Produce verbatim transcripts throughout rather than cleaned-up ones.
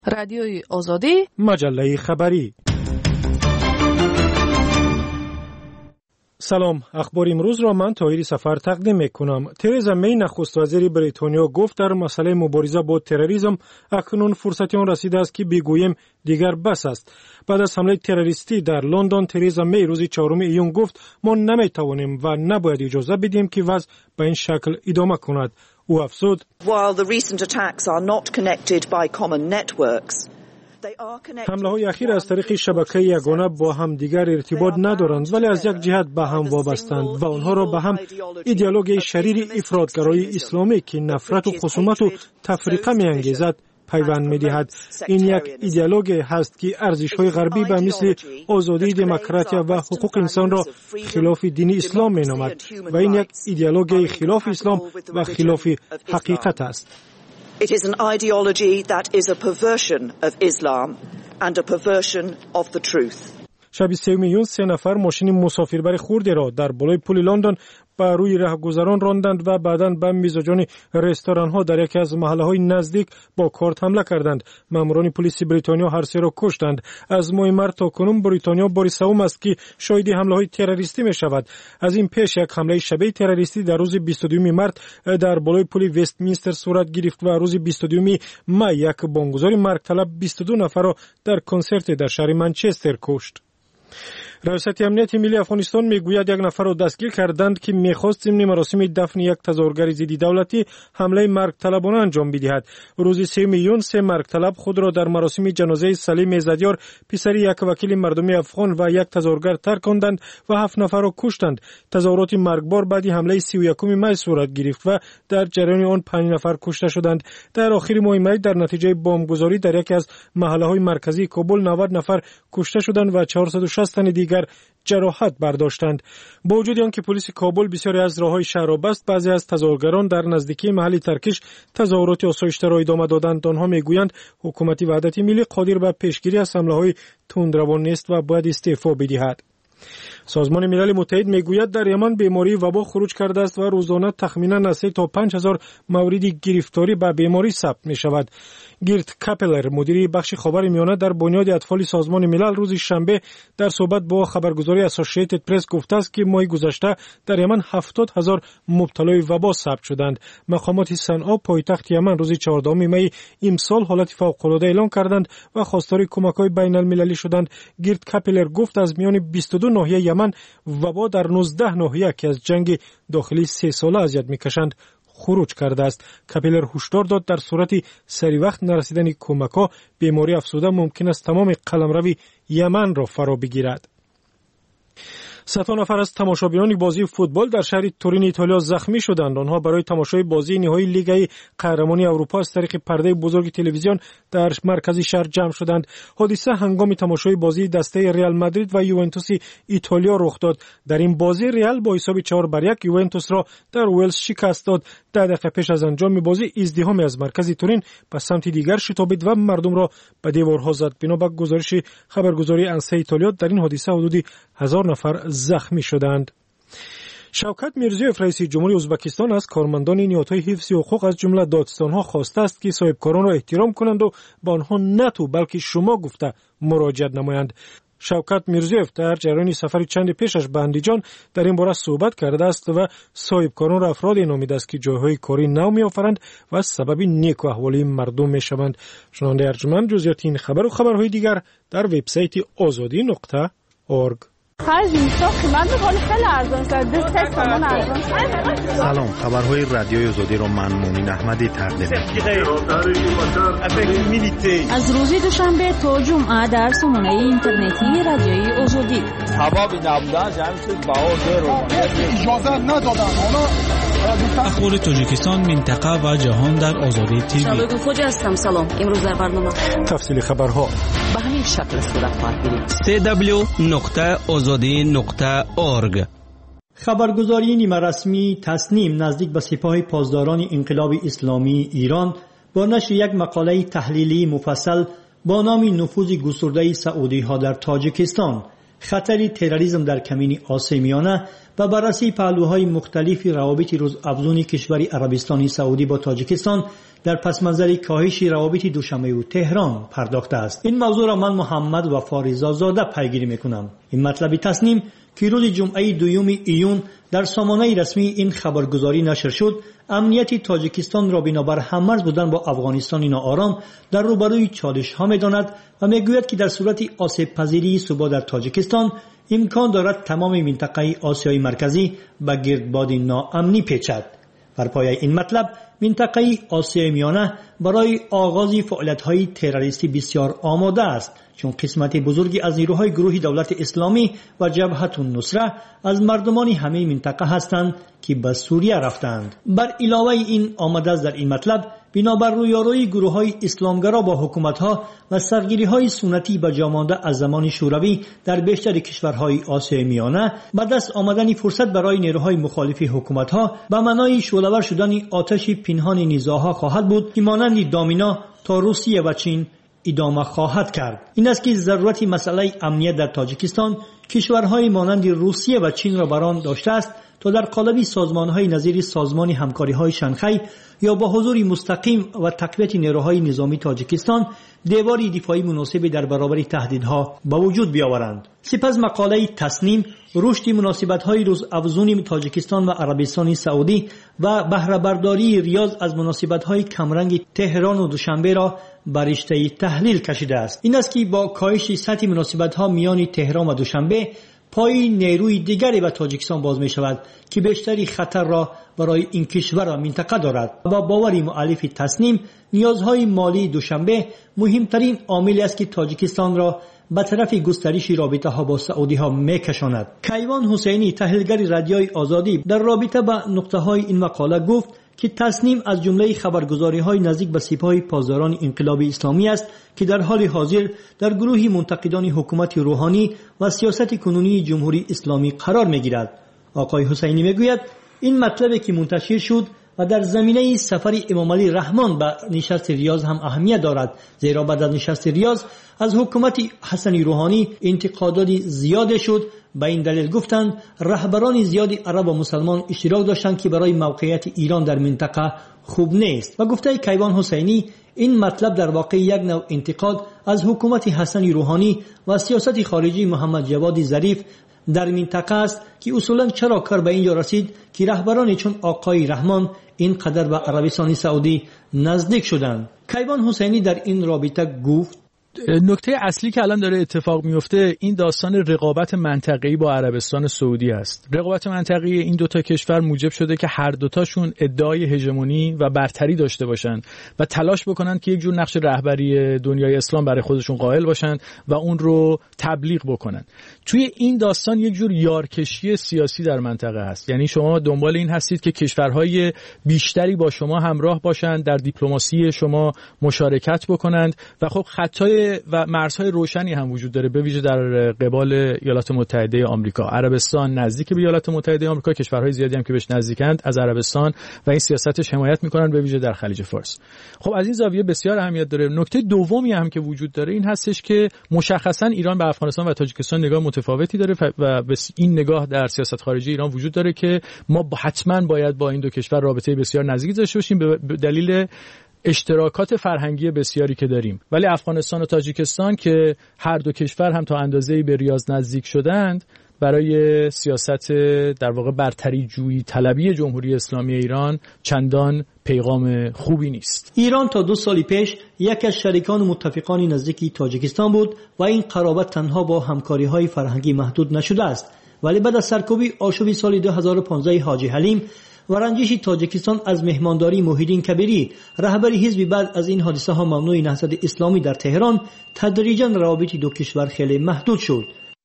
رادیوی آزادی، مجله خبری. سلام، اخبار امروز را من طاهری سفر تقدیم میکنم. ترزا می نخست وزیر بریتانیا گفت در مسئله مبارزه با تروریسم اکنون فرصتی آن رسیده است که بگوییم دیگر بس است. بعد از حمله تروریستی در لندن، ترزا می روز چهارم ایون گفت ما نمیتوانیم و نباید اجازه بدیم که وضع به این شکل ادامه کند. او افزود: While the recent attacks are not connected by common networks, حمله های اخیر از طریق شبکه یگانه با هم دیگر ارتباط ندارند، ولی از یک جهت به هم وابستند و آنها را به هم ایدئولوژی شریر افراطگرایی اسلامی که نفرت و خصومت و تفریقه می‌انگیزد پیوند می‌دهد. این یک ایدئولوژی هست که ارزش‌های غربی به مثل آزادی، دموکراسی و حقوق انسان را خلاف دین اسلام می‌نامد و این یک ایدئولوژی خلاف اسلام و خلاف حقیقت است. It is an ideology that is a perversion of Islam and a perversion of the truth. شب سوم ایون سه نفر ماشین مسافربر خرد را در بالای پل لندن بر روی راهگذران راندند و بعداً به میزبان رستوران‌ها در یکی از محله‌های نزدیک با کارت حمله کردند. ماموران پلیس بریتانیا هر سه را کشتند. از ماه مارس تا کنون بریتانیا بار سوم است که شاهد حمله‌های تروریستی می‌شود. از این پیش یک حمله شبیه تروریستی در روز بیست و دوم مارس در بالای پل وستمینستر صورت گرفت و روز بیست و دوم می یک بمبگذاری مرگ طلب بیست و دو نفر را در کنسرت در شهر منچستر کشت. رئیس امنیت ملی افغانستان میگوید یک نفر را دستگیر کردند که میخواست ضمن مراسم دفن یک تظاهرگر ضد دولتی حمله مرگ طلبانه انجام بدهد. روز سوم ایون سه مرگ طلب خود را در مراسم جنازه سلیم زدیار پسر یک وکیل مردمی افغان و یک تظاهرگر ترکاندند و هفت نفر را کشتند. تظاهرات مرگبار بعد حمله سی و یکم می صورت گرفت و در جریان آن پنج نفر کشته شدند. در آخر ماه می در نتیجه بمبگذاری در یکی از محله‌های مرکزی کابل نود نفر کشته شدند و چهارصد و شصت تن دیگر جراحت برداشتند. با وجود آنکه پلیس کابل بسیاری از راه‌های شهر را بست، بعضی از تظاهرگران در نزدیکی محل ترکش تظاهرات آسایشته را ادامه دادند. آنها میگویند حکومت وحدت ملی قادر به پیشگیری از حمله‌های تندروان نیست و باید استعفا بدهد. سازمان ملل متحد میگوید در یمن بیماری وبا خروج کرده است و روزانه تخمینا از سه تا پنج هزار مورد گرفتاری به بیماری ثبت می شود. گیرت کاپلر مدیر بخش خبر میانه در بنیاد اطفال سازمان ملل روز شنبه در صحبت با خبرگزاری اسوسییتد پرس گفته است که ماه گذشته در یمن هفتاد هزار مبتلای وبا ثبت شدند. مقامات صنعا پایتخت یمن روز چهاردهم می امسال حالت فوق‌العاده اعلام کردند و خواستار کمک‌های بین‌المللی شدند. گیرت کاپلر گفت از میان بیست و دو ناحیه یمن وبا در نوزده ناحیه که از جنگ داخلی سه ساله اذیت می‌کشند خروج کرده است. کاپلر هشدار داد در صورت سری وقت نرسیدن کمک‌ها بیماری افسوده ممکن است تمام قلمرو یمن را فرا بگیرد. صد نفر از تماشاگران بازی فوتبال در شهر تورین ایتالیا زخمی شدند. آنها برای تماشای بازی نهایی لیگ قهرمانی اروپا از طریق پرده بزرگ تلویزیون در مرکز شهر جمع شدند. حادثه هنگام تماشای بازی دسته ریال مادرید و یوونتوس ایتالیا رخ داد. در این بازی ریال با حساب چهار بر یک یوونتوس را در ولز شکست داد. ده دقیقه پیش از انجام بازی ازدحامی از مرکز تورین به سمت دیگر شتابید و مردم را به دیوارها زد. بنا به گزارش خبرگزاری انسا ایتالیا در این حادثه حدود هزار نفر زخمی شدند. شوکت میرزیوف رئیس جمهوری ازبکستان از کارمندان نهادهای حفظ حقوق از جمله دادستان‌ها خواسته است که صاحبکاران را احترام کنند و به آنها نه تو بلکه شما گفته مراجعت نمایند. شوکت میرزیوف در جریان سفر چند پیشش به اندیجان در این باره صحبت کرده است و صاحبکاران را افراد نامیده است که جایهای کاری نو می‌آفرند و سبب نیک و احوالی مردم می‌شوند. شنونده ارجمند جزئیات این خبر و خبرهای دیگر در وبسایت آزادی نقطه اورگ. سلام، خبرهای رادیوی آزادی را من مومن احمدی تقدیم می‌کنم. از روز دوشنبه تا جمعه در سامانه اینترنتی رادیوی آزادی. سبب نبودن جمعیت بهار رو اجازه ندادن. اخبار تاجیکستان، منطقه و جهان در آزادی تیوی. شالوی خوجا هستم. سلام. امروز در برنامه تفصیل خبرها به همین شکل صورت خواهد گرفت. سی دبلیو نقطه آزادی نقطه اورگ. خبرگزاری نیمه رسمی تصنیم نزدیک به سپاه پاسداران انقلاب اسلامی ایران با نشر یک مقاله تحلیلی مفصل با نام نفوذ گسترده سعودی ها در تاجیکستان، خطر تروریسم در کمین آسیا میانه و بررسی پهلوهای مختلف روابط روزافزون کشور عربستان سعودی با تاجیکستان در پس منظر کاهش روابط دوشنبه و تهران پرداخته است. این موضوع را من محمد وفا رضازاده پیگیری میکنم. این مطلب تصنیم که روز جمعه دوم ایون در سامانه رسمی این خبرگزاری نشر شد، امنیت تاجیکستان را بنابر هم‌مرز بودن با افغانستان ناآرام در روبروی چالش ها می‌داند و میگوید که در صورت آسیب پذیری ثبات در تاجیکستان امکان دارد تمام منطقه آسیای مرکزی به گردباد ناامنی پیچد. بر پایه این مطلب منطقه آسیای میانه برای آغاز فعالیت‌های تروریستی بسیار آماده است، چون قسمت بزرگی از نیروهای گروه دولت اسلامی و جبهت النصره از مردمان همه منطقه هستند که به سوریه رفتند. بر علاوه این آمده است در این مطلب بنابر رویارویی گروه‌های اسلامگرا با حکومت‌ها و سرگیری‌های سنتی به جا مانده از زمان شوروی در بیشتر کشورهای آسیای میانه به دست آمدن فرصت برای نیروهای مخالف حکومت‌ها به معنای شعله‌ور شدن آتش پنهان نزاع‌ها خواهد بود که مانند دامینا تا روسیه و چین ادامه خواهد کرد. این است که ضرورت مسئله امنیت در تاجیکستان کشورهای مانند روسیه و چین را بران داشته است تا در قالب سازمان‌های نظیر سازمان همکاری‌های شانگهای یا با حضور مستقیم و تقویت نیروهای نظامی تاجیکستان دیواری دفاعی مناسب در برابر تهدیدها به وجود بیاورند. سپس مقاله تصنیم رشد مناسبت‌های روزافزون تاجیکستان و عربستان سعودی و بهره برداری ریاض از مناسبت‌های کمرنگ تهران و دوشنبه را بر رشته تحلیل کشیده است. این است که با کاهش سطح مناسبت‌ها میان تهران و دوشنبه پای نیروی دیگری به تاجیکستان باز می شود که بیشتری خطر را برای این کشور و منطقه دارد. با باوری مؤلف تصنیم نیازهای مالی دوشنبه مهمترین عاملی است که تاجیکستان را به طرف گسترش رابطه ها با سعودی ها می کشاند. کیوان حسینی تحلیلگر رادیوی آزادی در رابطه با نقطه های این مقاله گفت که تصنیم از جمله خبرگزاری های نزدیک به سپاه پاسداران انقلاب اسلامی است که در حال حاضر در گروه منتقدان حکومت روحانی و سیاست کنونی جمهوری اسلامی قرار می گیرد. آقای حسینی می گوید این مطلبی که منتشر شد و در زمینه سفر امام علی رحمان به نشست ریاض هم اهمیت دارد، زیرا بعد از نشست ریاض از حکومت حسن روحانی انتقادات زیاد شد. به این دلیل گفتند رهبران زیادی عرب و مسلمان اشتراک داشتند که برای موقعیت ایران در منطقه خوب نیست. و گفته کیوان حسینی این مطلب در واقع یک نوع انتقاد از حکومت حسن روحانی و سیاست خارجی محمد جواد ظریف در منطقه است که اصولا چرا کار به اینجا رسید که رهبران چون آقای رحمان اینقدر به عربستان سعودی نزدیک شدند. کیوان حسینی در این رابطه گفت نکته اصلی که الان داره اتفاق میفته این داستان رقابت منطقه‌ای با عربستان سعودی است. رقابت منطقه‌ای این دوتا کشور موجب شده که هر دوتاشون ادعای هژمونی و برتری داشته باشن و تلاش بکنن که یک جور نقش رهبری دنیای اسلام برای خودشون قائل باشن و اون رو تبلیغ بکنن. توی این داستان یک جور یارکشی سیاسی در منطقه هست. یعنی شما دنبال این هستید که کشورهای بیشتری با شما همراه باشند، در دیپلماسی شما مشارکت بکنند و خب خطای و مرزهای روشنی هم وجود داره، به ویژه در قبال ایالات متحده آمریکا. عربستان نزدیک به ایالات متحده آمریکا، کشورهای زیادی هم که بهش نزدیکند از عربستان و این سیاستش حمایت میکنن، به ویژه در خلیج فارس. خب از این زاویه بسیار اهمیت داره. نکته دومی هم که وجود داره این هستش که مشخصا ایران به افغانستان و تاجیکستان نگاه متفاوتی داره و این نگاه در سیاست خارجی ایران وجود داره که ما حتما باید با این دو کشور رابطه بسیار نزدیک داشته باشیم به دلیل اشتراکات فرهنگی بسیاری که داریم. ولی افغانستان و تاجیکستان که هر دو کشور هم تا اندازه‌ای به ریاض نزدیک شدند، برای سیاست در واقع برتری جویی طلبی جمهوری اسلامی ایران چندان پیغام خوبی نیست. ایران تا دو سال پیش یکی از شریکان و متفقان نزدیکی تاجیکستان بود و این قرابت تنها با همکاری‌های فرهنگی محدود نشده است. ولی بعد از سرکوبی آشوب سال دو هزار و پانزده حاجی حلیم و رنجش تاجیکستان از مهمانداری موحدین کبیری، رهبر حزب بعد از این حادثه ها ممنوع نهضت اسلامی در تهران، تدریجاً روابط دو کشور خیلی محدود شد.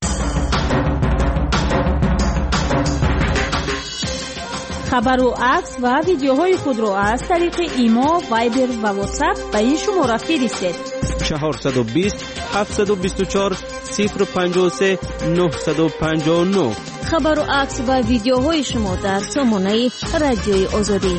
خبر و عکس و ویدیوهای خود را از طریق ایما، وایبر و واتساپ به این شماره فرستید: چهارصد و بیست هفتصد و بیست و چهار صفر پنجاه و سه نهصد و پنجاه و نه. خبر و عکس و ویدیوهای شما در سامانه رادیوی آزادی.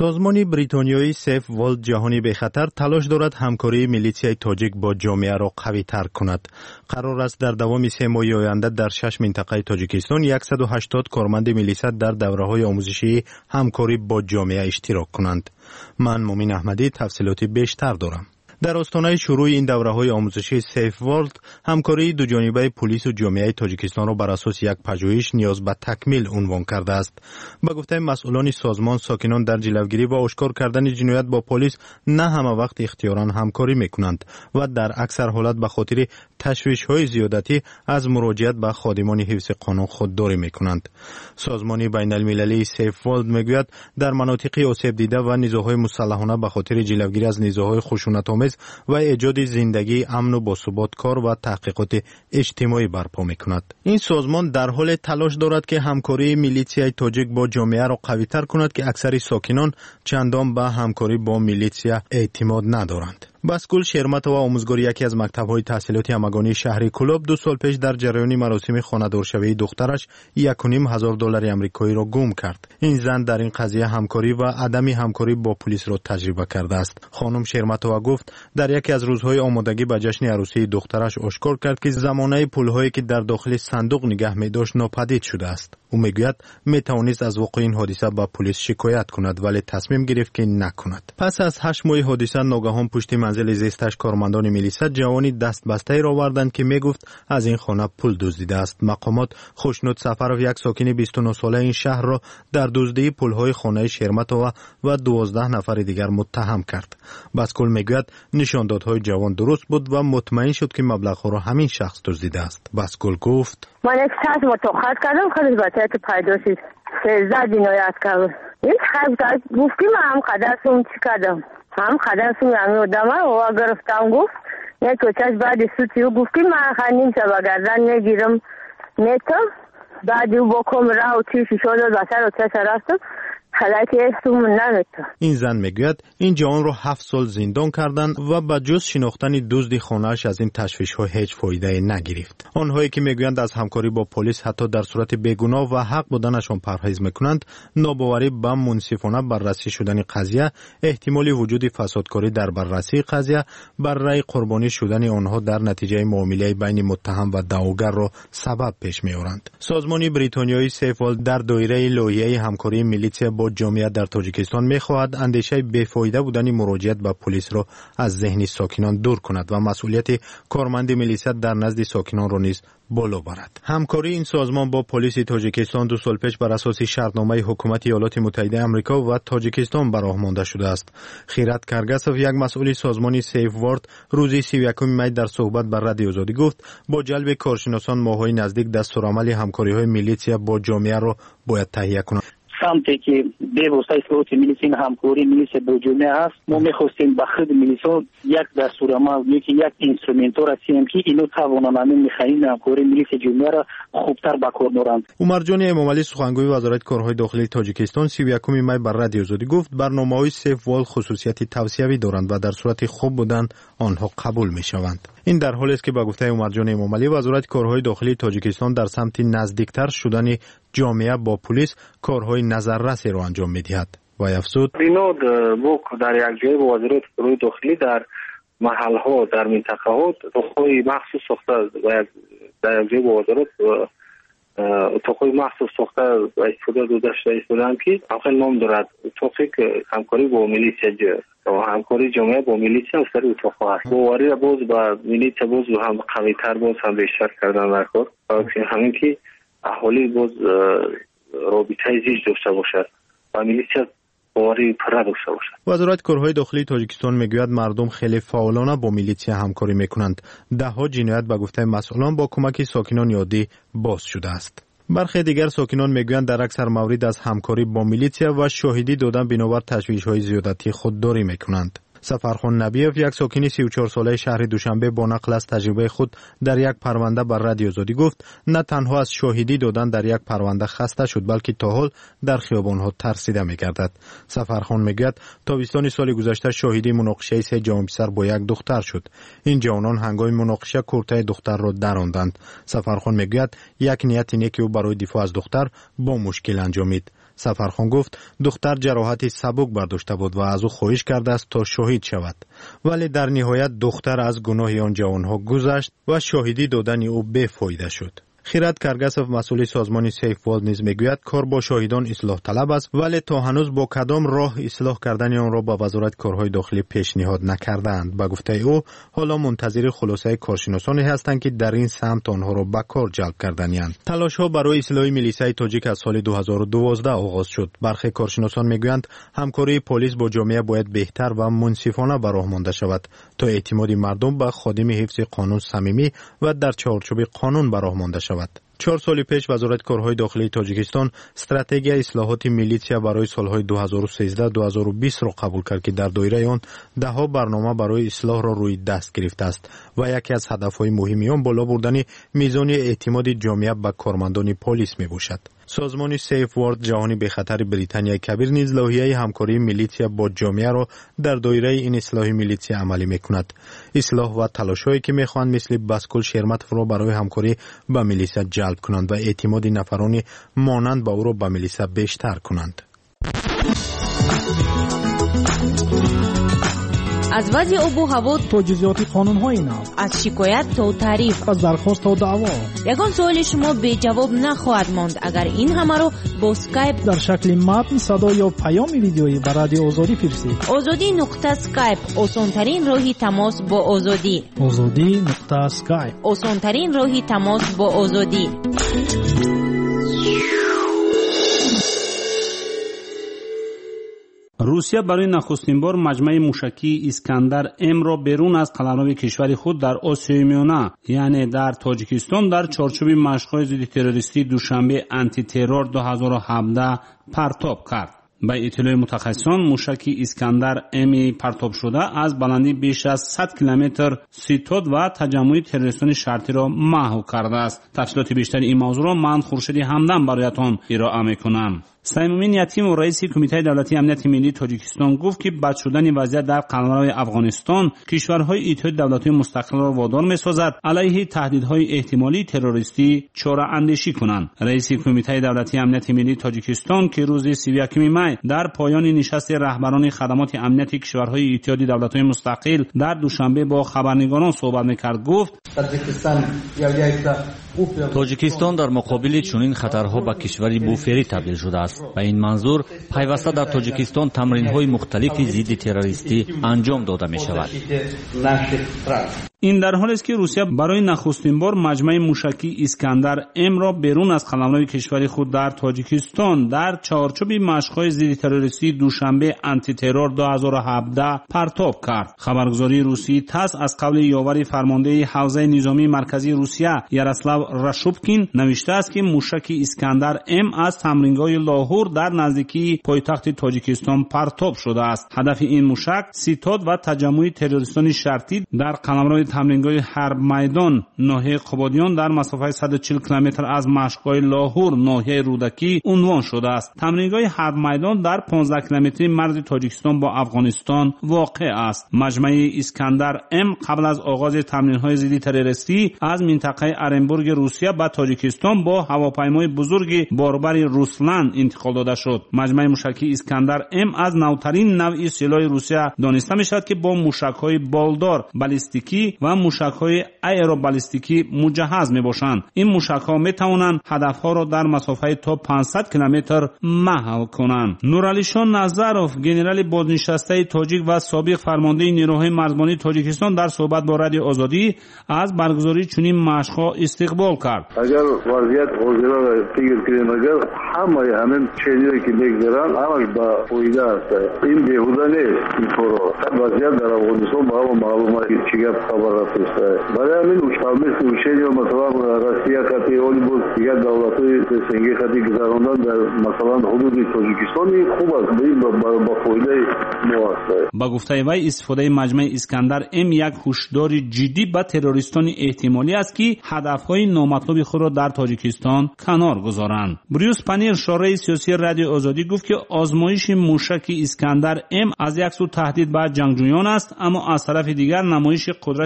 سازمان بریتانیایی سیف ورلد جهانی به خطر تلاش دارد همکاری میلیشیای تاجیک با جامعه را قوی تر کند. قرار است در دوام سه ماه آینده در شش منطقه تاجیکستان صد و هشتاد کارمند میلیشیا در دوره‌های آموزشی همکاری با جامعه اشتراک کنند. من مومین احمدی تفصیلاتی بیشتر دارم. در آستانه شروع این دوره‌های آموزشی سیف ورلد، همکاری دوجانبه پلیس و جامعه تاجیکستان را بر اساس یک پژوهش نیاز به تکمیل عنوان کرده است. به گفته مسئولان سازمان، ساکنان در جلوگیری و آشکار کردن جنایت با پلیس نه همه وقت اختیاراً همکاری می‌کنند و در اکثر حالات به خاطر تشویش‌های زیادتی از مراجعت به خادمان حفظ قانون خودداری می‌کنند. سازمان بین‌المللی سیف ورلد می‌گوید در مناطق آسیب دیده و نیروهای مسلحانه به خاطر جلوگیری از نیروهای خشونت‌آمیز و ایجاد زندگی امن و باثبات کار و تحقیقات اجتماعی برپا می‌کند. این سازمان در حال تلاش دارد که همکاری میلیشیای تاجیک با جامعه را قوی‌تر کند که اکثر ساکنان چندان به همکاری با میلیشیا اعتماد ندارند. بسکول شرمت و آموزگار یکی از مکتب‌های تحصیلاتی همگانی شهری کلوب دو سال پیش در جریان مراسم خانه‌دارشوی دخترش یک و نیم هزار دلار آمریکایی را گم کرد. این زن در این قضیه همکاری و عدم همکاری با پلیس را تجربه کرده است. خانم شرمتووا گفت در یکی از روزهای آمادگی به جشن عروسی دخترش آشکار کرد که زمانه پول‌هایی که در داخل صندوق نگه می‌داشت ناپدید شده است. او میگوید میتوانست از وقوع این حادثه به پلیس شکایت کند ولی تصمیم گرفت که نکند. پس از هشت ماه حادثه ناگهان پشت منزل زیستش کارمندان میلیشیا جوانی دست بسته را آوردند که میگفت از این خانه پول دزدیده است. مقامات خوشنود سفرов یک ساکن بیست و نه ساله این شهر را در دزدی پولهای خانه شرمتووا و دوازده نفر دیگر متهم کرد. بسکول میگوید نشاندادهای جوان درست بود و مطمئن شد که مبلغ را همین شخص دزدیده است. بسکول گفت من یک ساعت متوقعت کردم خیلی بچه که پیدا شد سیزده جنایت کرد. این خیلی گفتی من هم قدرسون چی کردم هم قدرسون یعنی آدم و گرفتم گفت یک کوچش بعد سوتی و گفتی من خانیم چه بگردن میگیرم نیتا بعد او با کمره و چیشی شد و بسر و چه رفتم این زن میگوید این جوان را هفت سال زندان کردند و با جز شناختن دزد خانه‌اش از این تشویش‌ها هیچ فایده نگرفت. آنهایی که میگویند از همکاری با پلیس حتی در صورت بیگناه و حق بودنشان پرهیز میکنند، ناباوری به منصفانه بررسی شدن قضیه، احتمال وجود فسادکاری در بررسی قضیه، برای قربانی شدن آنها در نتیجه معامله بین متهم و دعواگر را سبب پیش میآورند. سازمان بریتانیایی سیف ورلد در دایره لایحه همکاری میلیشیا با جامعه در تاجیکستان می‌خواهد اندیشه بی‌فایده بودن مراجعت به پلیس را از ذهن ساکنان دور کند و مسئولیت کارمند میلیشیا در نزد ساکنان را نیز بالا برد. همکاری این سازمان با پلیس تاجیکستان دو سال پیش بر اساس شرطنامه حکومت ایالات متحده آمریکا و تاجیکستان به راه مانده شده است. خیرات کرگسوف یک مسئول سازمان سیف ورلد روز سی و یکم می در صحبت با رادیو آزادی گفت با جلب کارشناسان ماه‌های نزدیک دستورالعمل همکاری‌های میلیشیا با جامعه را باید تهیه کنند. سمتی که به واسطه اصلاحات میلیشیا همکاری میلیشیا با جامعه است، ما می‌خواستیم به خود میلیشیا یک دستورالعمل یکی یک اینسترومنت را رسیم که اینو توانایی می‌خواهیم همکاری میلیشیا جامعه را خوبتر به کار ببرند. عمر جان امامعلی سخنگوی وزارت کارهای داخلی تاجیکستان سی و یکم می بر رادیو آزادی گفت برنامه‌های سیف ورلد خصوصیت توصیوی دارند و در صورت خوب بودن آنها قبول می‌شوند. این در حالی است که به گفته عمر جان امامعلی وزارت کارهای داخلی تاجیکستان در سمت نزدیکتر شدن جامعه با پلیس کارهای نظررسی را انجام می‌دهد. و افزود بیناد بوک در یک جای با وزارت کارهای داخلی در محل‌ها در منطقه‌ها اتاق‌های مخصوص ساخته و در یک جای با وزارت اتاق‌های مخصوص ساخته و استفاده داده شده استفاده که آخر نام دارد اتاقی که همکاری با میلیشیا و همکاری جامعه با میلیشیا و سر اتاق‌ها هست. باوری باز با میلیشیا باز هم قوی‌تر باز هم بیشتر کردن در کار و همین که اهالی باز رابطه زیج داشته باشد و میلیشیا باوری پره داشته باشد. وزارت کارهای داخلی تاجیکستان میگوید مردم خیلی فعالانه با میلیشیا همکاری میکنند. ده ها جنایت به گفته مسئولان با کمک ساکنان عادی باز شده است. برخی دیگر ساکنان میگویند در اکثر موارد از همکاری با میلیشیا و شاهدی دادن بنابر تشویش‌های زیادتی خودداری میکنند. سفرخان نبیف یک ساکن سی و چهار ساله شهر دوشنبه با نقل از تجربه خود در یک پرونده بر رادیو آزادی گفت نه تنها از شاهدی دادن در یک پرونده خسته شد بلکه تا حال در خیابان‌ها ترسیده می‌گردد. سفرخان میگوید تابستان سال گذشته شاهدی مناقشه سه جوان پسر با یک دختر شد. این جوانان هنگام مناقشه کرته دختر را دراندند. سفرخان میگوید یک نیت اینه که او برای دفاع از دختر با مشکل انجامید. سفرخان گفت دختر جراحت سبک برداشته بود و از او خواهش کرده است تا شهید شود، ولی در نهایت دختر از گناه آن جوانها گذشت و شاهدی دادن او بی‌فایده شد. خیرات کرگسوف مسئول سازمان سیف ورلد نیز میگوید کار با شاهدان اصلاح طلب است، ولی تا هنوز با کدام راه اصلاح کردن آن را با وزارت کارهای داخلی پیشنهاد نکردند. به گفته او حالا منتظر خلاصه کارشناسانی هستند که در این سمت آنها را به کار جلب کرده‌اند. تلاش‌ها برای اصلاح میلیسای تاجیک از سال دو هزار و دوازده آغاز شد. برخی کارشناسان میگویند همکاری پلیس با جامعه باید بهتر و منصفانه به راه مانده شود تا اعتماد مردم به خادم حفظ قانون صمیمی و در چارچوب قانون به راه مانده شود. چهار سال پیش وزارت کارهای داخلی تاجیکستان استراتژی اصلاحات میلیشیا برای سالهای دو هزار و سیزده تا دو هزار و بیست را قبول کرد که در دایره آن ده ها برنامه برای اصلاح را روی دست گرفته است و یکی از هدفهای مهم آن بالا بردن میزان اعتماد جامعه به کارمندان پلیس میباشد. سازمان سیف ورلد جهانی به خطر بریتانیای کبیر نیز لایحه همکاری میلیشیا با جامعه را در دایره این اصلاح میلیشیا عملی میکند. اصلاح و تلاش‌هایی که میخواهند مثل بسکل شرمت را برای همکاری با میلیشیا جلب کنند و اعتماد نفرانی مانند با او را به میلیشیا بیشتر کنند. از وضع آب و هوا تا جزئیات قانون‌های نو، از شکایت تا تعریف، از درخواست تا دعوا، یگان سوال شما بی جواب نخواهد ماند اگر این همه رو با اسکایپ در شکل متن، صدا یا پیام ویدیویی به رادیو آزادی فرستید. آزادی نقطه اسکایپ آسان‌ترین راهی تماس با آزادی. آزادی نقطه اسکایپ آسان‌ترین راهی تماس با آزادی. روسیه برای نخستین بار مجمع موشکی اسکندر ام را بیرون از قلمرو کشور خود در آسیای میانه یعنی در تاجیکستان در چارچوب مشق‌های ضد تروریستی دوشنبه آنتی ترور دو هزار و هفده پرتاب کرد. به اطلاع متخصصان موشک اسکندر ام پرتاب شده از بلندی بیش از صد کیلومتر ستود و تجمع تروریستان شرطی را محو کرده است. تفصیلات بیشتر این موضوع را من خورشید همدم برایتان ارائه میکنم. سیمومین یتیم و رئیس کمیته دولتی امنیت ملی تاجیکستان گفت که بد شدن وضعیت در قلمرو افغانستان کشورهای اتحاد دولت‌های مستقل را وادار می‌سازد علیه تهدیدهای احتمالی تروریستی چاره اندیشی کنند. رئیس کمیته دولتی امنیت ملی تاجیکستان که روز سی و یکم می در پایان نشست رهبران خدمات امنیتی کشورهای اتحاد دولت‌های مستقل در دوشنبه با خبرنگاران صحبت می‌کرد گفت تاجیکستان در مقابل چنین خطرها به کشوری بوفری تبدیل شده است. به این منظور پیوسته در تاجیکستان تمرین‌های مختلفی ضد تروریستی انجام داده می‌شود. این در حالی است که روسیه برای نخستین بار مجمع موشکی اسکندر ام را بیرون از قلمرو کشور خود در تاجیکستان در چارچوب مشق‌های ضد تروریستی دوشنبه آنتی ترور دو هزار و هفده پرتاب کرد. خبرگزاری روسی تاس از قول یاور فرمانده حوزه نظامی مرکزی روسیه یاروسلاو راشوبکین نوشته است که موشک اسکندر ام از تمرینگاه لاهور در نزدیکی پایتخت تاجیکستان پرتاب شده است. هدف این موشک ستاد و تجمع تروریستان شرطی در قلمرو تمرینگاه حرب میدان ناحیه قبادیان در مسافت صد و چهل کیلومتر از مشق‌های لاهور ناحیه رودکی عنوان شده است. تمرینگاه حرب میدان در پانزده کیلومتری مرز تاجیکستان با افغانستان واقع است. مجمع اسکندر ام قبل از آغاز تمرین‌های ضد تروریستی از منطقه ارنبورگ روسیه به تاجیکستان با هواپیمای بزرگ باربر روسلن انتقال داده شد. مجمع موشکی اسکندر ام از نوترین نوع سلاح روسیه دانسته می‌شود که با موشک‌های بالدار بالستیکی و موشک‌های ایروبالیستیکی مجهز می‌باشند. این موشک‌ها می‌توانند هدف‌ها را در مسافت تا پانصد کیلومتر محو کنند. نورعلیشان نظروف ژنرال بازنشسته تاجیک و سابق فرمانده نیروهای مرزبانی تاجیکستان در صحبت با رادیو آزادی از برگزاری چنین مشق‌ها استقبال کرد. اگر وضعیت حاضرا را فکر کنیم اگر همه همین چیزی که میگذرن همش با فایده است. این بیهوده نیست. این طور وضعیت در افغانستان با هم معلومه که چی گپ خبر رفته. برای همین اوشتالمیس اوشیدی و مثلا روسیه خطی اولی بود دیگر دولت‌های سنگی خطی گذراندن در مثلا حدود تاجیکستان خوب است. این با فایده ما است. با گفته وی استفاده مجمع اسکندر ام یک هشدار جدی به تروریستان احتمالی است که هدف‌های نامطلوب خود را در تاجیکستان کنار گذارند. بریوس پنیر شورای سیاسی رادیو آزادی گفت که آزمایش موشک اسکندر ام از یک سو تهدید به جنگجویان است، اما از طرف دیگر نمایش قدرت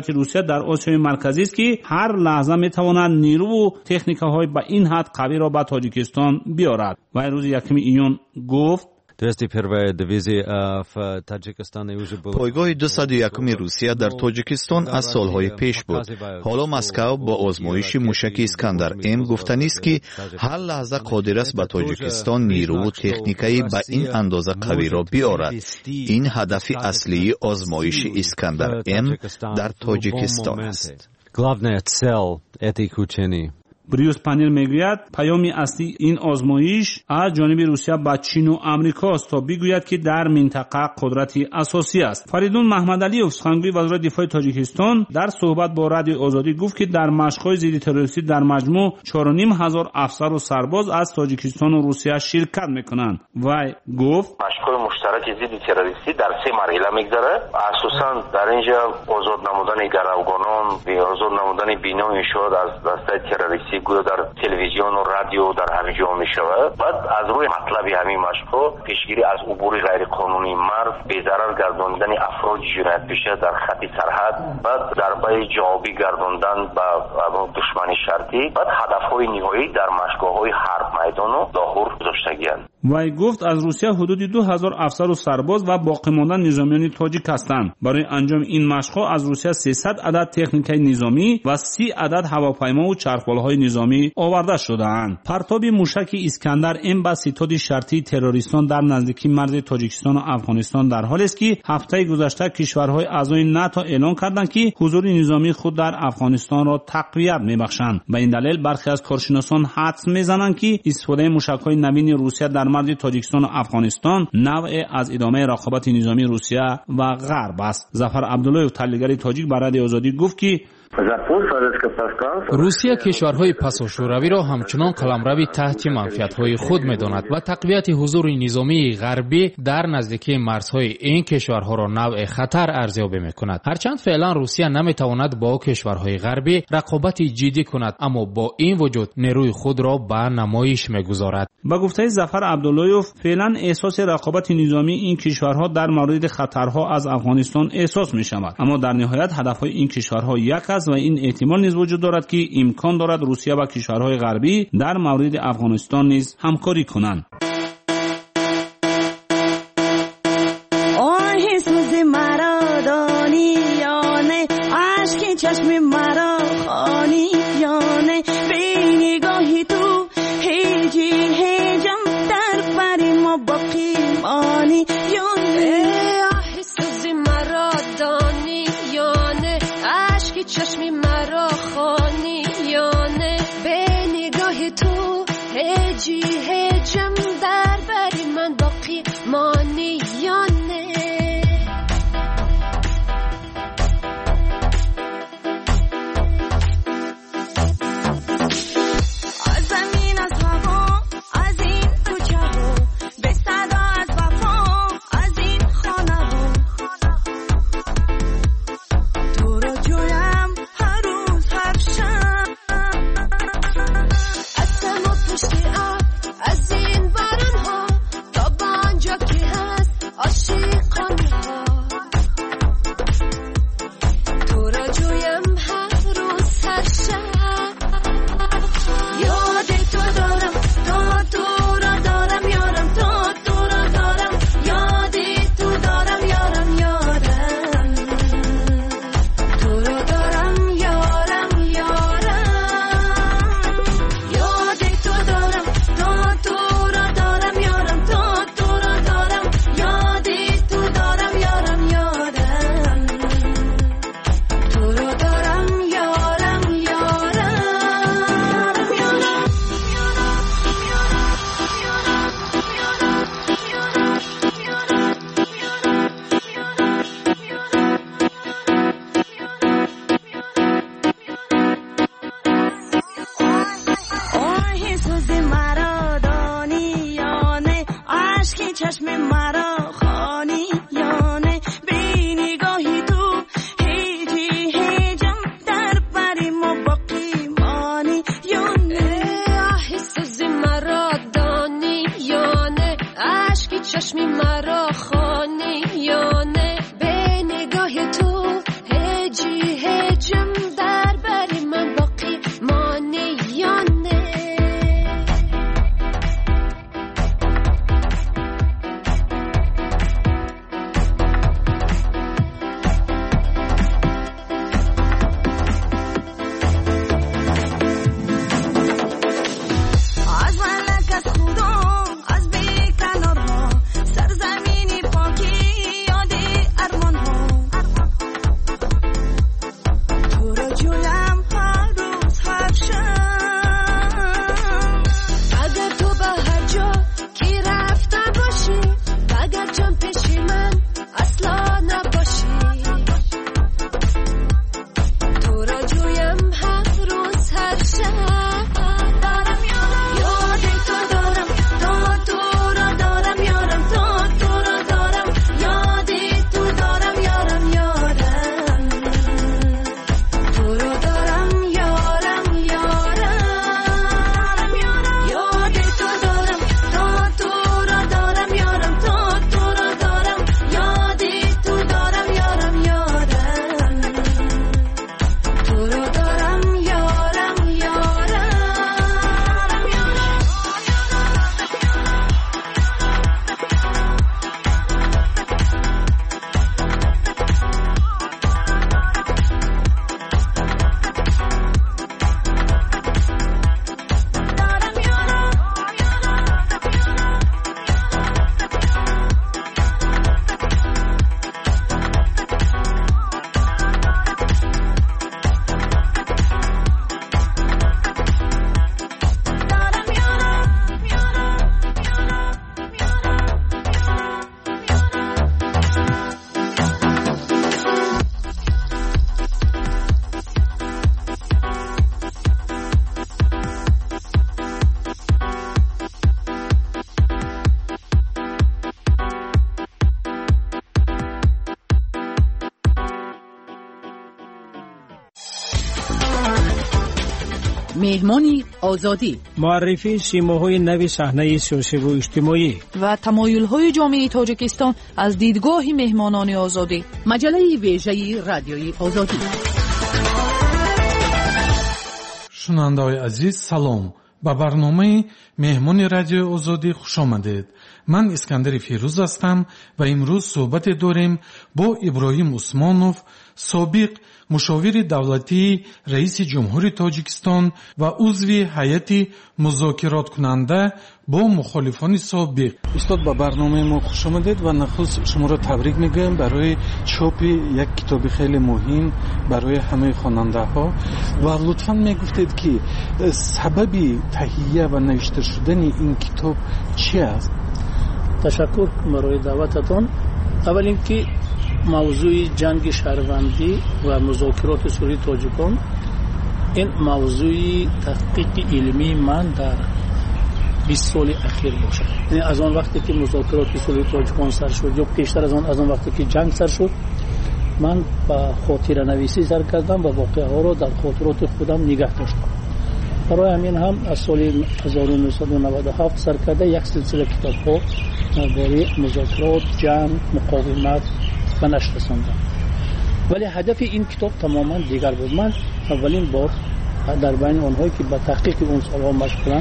قدرت روسیه در آسیای مرکزی است که هر لحظه میتواند نیرو و تکنیک‌های به این حد قوی را به تاجیکستان بیارد. و روز یکم ایون گفت پایگاه دویست و یکم روسیه در تاجیکستان از سالهای پیش بود. حالا مسکو با آزمایش موشک اسکندر ام گفتنی است که هر لحظه قادر است به تاجیکستان نیرو و تکنیکی به این اندازه قوی را بیارد. این هدف اصلی آزمایش اسکندر ام در تاجیکستان است. بریوس پانل میگوید پیامی اصلی این آزمایش از جانب روسیه به چین و آمریکا است تا بگوید که در منطقه قدرتی اساسی است. فریدون محمدعلیوف سخنگوی وزارت دفاع تاجیکستان در صحبت با رادیو آزادی گفت که در مشق‌های ضد تروریستی در مجموع چهار و نیم هزار افسر و سرباز از تاجیکستان و روسیه شرکت میکنند و گفت مشق‌های مشترک ضد تروریستی در سه مرحله میگذره. اساساً در اینجا آزاد نمودن گروگانان و آزاد نمودن بینایی شد از دسته تروریستی گویا در تلویزیون و رادیو در همه جا می شود. بعد از روی مطلب همین مشق‌ها پیشگیری از عبور غیر قانونی مرز، بی‌ضرر گرداندن افراد جنایت پیشه در خط سرحد، بعد ضربه جوابی گرداندن به دشمن شرطی، بعد هدف‌های نهایی در مشق‌های حرب میدان و لاهور گذاشتگی‌اند. وی گفت از روسیه حدود دو هزار افسر و سرباز و باقی ماندن نظامیان تاجیک هستند. برای انجام این مشق‌ها از روسیه سیصد عدد تکنیکای نظامی و سی عدد هواپیما و چرخبال‌های نظامی آورده شده‌اند. پرتاب موشک اسکندر ام به ستاد شرطی تروریستان در نزدیکی مرز تاجیکستان و افغانستان در حالی است که هفته گذشته کشورهای اعضای ناتو اعلام کردند که حضور نظامی خود در افغانستان را تقویت می‌بخشند. به این دلیل برخی از کارشناسان حدس می‌زنند که استفاده موشک‌های نوین روسیه در مرز تاجیکستان و افغانستان نوع از ادامه رقابت نظامی روسیه و غرب است. ظفر عبدالله تحلیلگر تاجیک به رادیو آزادی گفت که روسیه کشورهای پساشوروی را همچنان قلمرو تحت منفعت‌های خود می‌داند و تقویت حضور نظامی غربی در نزدیکی مرزهای این کشورها را نوع خطر ارزیابی می‌کند. هرچند فعلا روسیه نمی‌تواند با کشورهای غربی رقابت جدی کند، اما با این وجود نیروی خود را به نمایش می‌گذارد. با گفته ظفر عبداللهیوف فعلا احساس رقابت نظامی این کشورها در مورد خطرها از افغانستان احساس می‌شود، اما در نهایت هدف‌های این کشورها یک و این احتمال نیز وجود دارد که امکان دارد روسیه و کشورهای غربی در مورد افغانستان نیز همکاری کنند. آه سوز مرا دانی یا نه، عشق چشم مرا خانی یا نه، به نگاهی تو هیجی هیجم در بر ما باقی مانی یا نه. آه سوز مرا دانی یا نه، عشق چشم مرا خانی یا نه، به نگاه تو هجی هجم در بری من باقی مانی یا نه. از زمین از هوا از این کوچه ها به صدا از وفا از این خانه ها تو را جویم هر روز هر شب از سما پشت اب از این باران ها تا به آنجا که هست عاشقانه ها تو را جویم هر روز هر شب یاد تو دارم تا تو را دارم یارم تا تو را دارم یاد تو دارم یارم یارم تو را دارم یارم یارم یاد تو دارم تا تو را دارم یارم تا تو را دارم یاد تو دارم یارم یارم تو را دارم یارم یارم آه سوز مرا دانی یا نه، عشق چشم مرا خانی یا نه، به نگاهی تو هیجی هیجم در بری ما باقی مانی یا نه. آه سوز مرا دانی یا نه، عشق چشم مرا خانی یا نه، به نگاه تو هیجی هیجم رو دارم یارم یارم مهمانی آزادی، معرفی سیماهای نوی صحنه سیاسی و اجتماعی و تمایل‌های جامعه تاجیکستان از دیدگاه مهمانان آزادی. مجله ویژه رادیوی آزادی. شنونده‌های عزیز سلام. با برنامه مهمانی رادیو آزادی خوش آمدید. من اسکندر فیروز هستم و امروز صحبت داریم با ابراهیم عثمانوف، سابق مشاور دولتی رئیس جمهوری تاجیکستان و عضو هیئت مذاکرات کننده با مخالفان سابق. استاد با برنامه ما خوش آمدید و نخست شما را تبریک میگم برای چاپ یک کتاب خیلی مهم برای همه خواننده ها و لطفاً میگفتید که سبب تهیه و نوشته شدن این کتاب چی است؟ تشکر برای دعوتتان. اول اینکه موضوع جنگ شهروندی و مذاکرات صلح تاجیکان این موضوع تحقیق علمی من در بیست سال اخیر باشد. یعنی از آن وقتی که مذاکرات صلح تاجیکان سر شد یا پیشتر از آن از آن وقتی که جنگ سر شد من با خاطره نویسی سر کردم و واقعه ها را در خاطرات خودم نگه داشتم. برای همین هم از سال هزار و نهصد و نود و هفت سر کرده یک سلسله کتاب ها درباره مذاکرات، جنگ، مقاومت و نشر رساندم. ولی هدف این کتاب تماما دیگر بود. من اولین بار در بین آنهایی که به تحقیق اون سالها مشغولند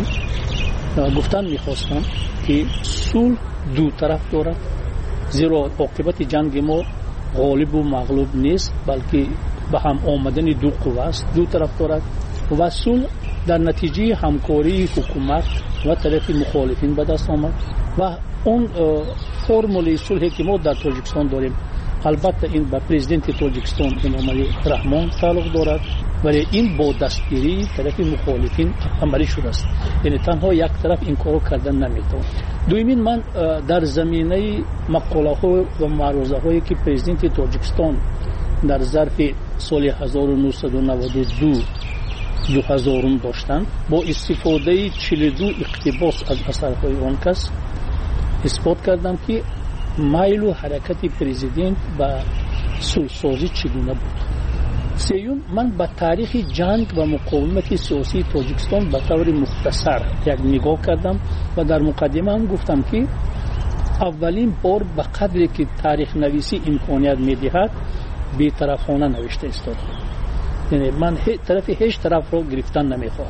گفتن میخواستم که صلح دو طرف دارد، زیرا عاقبت جنگ ما غالب و مغلوب نیست بلکه به هم آمدن دو قوه است، دو طرف دارد و صلح در نتیجه همکاری حکومت و طرف مخالفین به دست آمد و اون فرمول صلحی که ما در تاجیکستان داریم البته این به پرزیدنت تاجیکستان انعام رحمان تعلق دارد ولی این با دستگیری طرف مخالفین عملی شده است، یعنی تنها یک طرف این کارو کردن نمیتونه. دومین من در زمینه مقاله ها و معروضه هایی که پرزیدنت تاجیکستان در ظرف سال هزار و نهصد و نود و دو دو هزارم داشتن با استفاده چهل و دو اقتباس از اثرهای آن کس اثبات کردم که میل و حرکت پرزیدنت و صلح‌سازی چگونه بود. سیوم من به تاریخ جنگ و مقاومت سیاسی تاجیکستان به طور مختصر یک نگاه کردم و در مقدمه هم گفتم که اولین بار به قدری که تاریخ نویسی امکانیت میدهد بی‌طرفانه نوشته است. یعنی من طرف هیچ طرف رو گرفتن نمیخواهم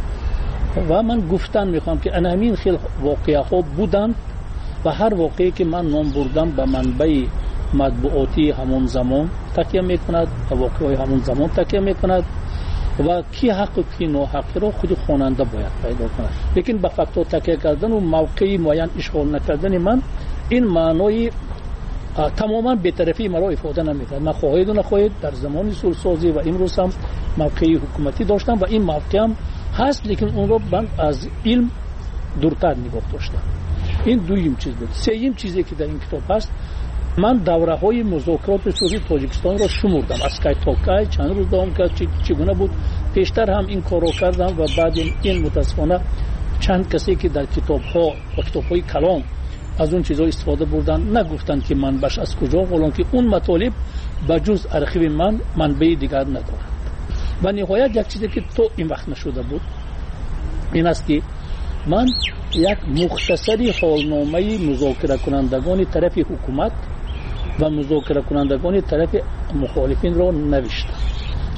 و من گفتن میخوام که همین خیلی واقعه ها بودن و هر واقعی که من نام بردم به منبع مطبوعاتی همون زمان تکیه میکند و واقعی همون زمان تکیه میکند و کی حق و کی ناحق رو خود خواننده باید پیدا کند. لیکن به فکت‌ها تکیه کردن و موقعی معین اشغال نکردن من این معنای تماما بی‌طرفی مرا افاده نمی‌کرد. من خواهید و نخواهید در زمان صلح‌سازی و امروز هم موقعی حکومتی داشتم و این موقع هم هست، لیکن اون رو من از علم دورتر نگاه داشتم. این دویم چیز بود. سوم چیزی که در این کتاب هست من دوره‌های مذاکرات صلح تاجیکستان را شمردم از کی تا کی چند روز دوام کرد، چگونه بود. پیشتر هم این کارو کردم و بعد این متاسفانه چند کسی که در کتاب‌ها و کتاب‌های کلام از اون چیزا استفاده بردن نگفتن که منبعش از کجا، ولان که اون مطالب بجز ارخیو من منبع دیگر ندارد. و نهایت یک چیزی که تو این وقت نشده بود این است که من یک مختصری حالنامه مذاکره کنندگان طرف حکومت و مذاکره کنندگان طرف مخالفین را نوشتم.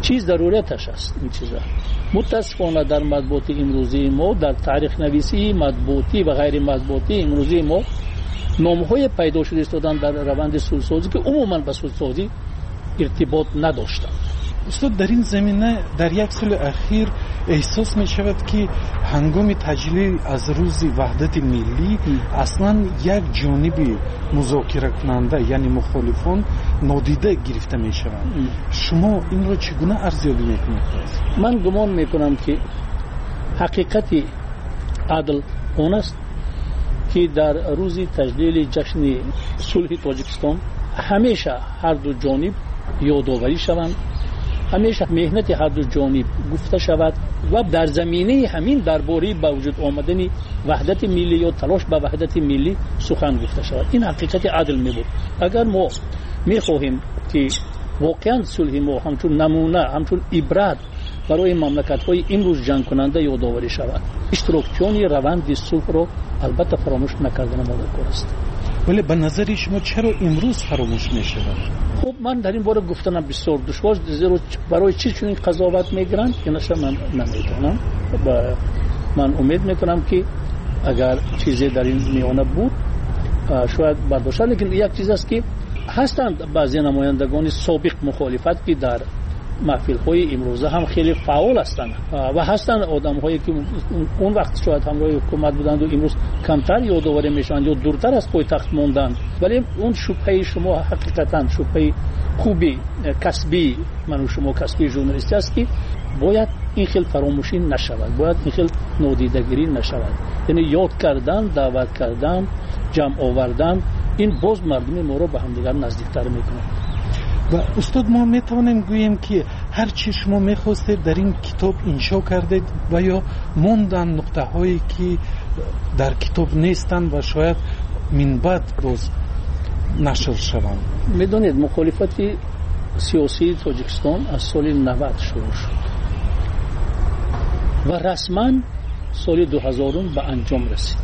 چیز ضرورتش است این چیزا. متاسفانه در مطبوعات امروزی ما، در تاریخ نویسی مطبوعاتی و غیر مطبوعاتی امروزی ما، نام‌های پیدا شده استادن در روند سودسازی که عموما با سودسازی ارتباط نداشتند. استاد در این زمینه در یک سال اخیر احساس می شود که هنگام تجلیل از روز وحدت ملی اصلا یک جانبی مذاکره کننده یعنی مخالفان نادیده گرفته می شوند. شما این را چگونه ارزیابی می کنید؟ من گمان می کنم که حقیقت عدل اون است که در روز تجلیل جشن صلح تاجیکستان همیشه هر دو جانب یادآوری شوند، همیشه مهنت هر دو جانب گفته شود و در زمینه همین درباره با وجود آمدن وحدت ملی یا تلاش به وحدت ملی سخن گفته شود. این حقیقت عدل می بود. اگر ما می خواهیم که واقعا صلح ما همچون نمونه، همچون عبرت برای مملکت های امروز جنگ کننده یادآوری شود، اشتراکیان روند صلح را البته فراموش نکردن ما کار است. ولی به نظر شما چرا امروز فراموش می شود؟ خب من در این باره گفتنم بسیار دشوار، زیرا برای چی چنین قضاوت میگیرند که نشه من نمیدونم. من امید میکنم که اگر چیزی در این میانه بود شاید برداشت، لیکن یک چیز است که هستند بعضی نمایندگان سابق مخالفت که در محفل های امروزه هم خیلی فعال هستند و هستند آدم هایی که اون وقت شاید همراه حکومت بودند و امروز کمتر یادآوری میشوند یا دورتر از پایتخت ماندند. ولی اون شبهه شما حقیقتا شبهه خوبی کسبی من و شما کسبی ژورنالیستی است که باید این خیل فراموشی نشود، باید این خیل نادیدگیری نشود. یعنی یاد کردن، دعوت کردن، جمع آوردن، این باز مردم ما رو به همدیگر نزدیکتر میکنه. و استاد ما میتونیم گوییم که هر چی شما میخواستید در این کتاب انشا کردید و یا موندن نقطه هایی که در کتاب نیستند و شاید من بعد باز نشر شوند. میدونید مخالفت سیاسی تاجیکستان از سال نود شروع شد و رسما سال دو هزار به انجام رسید،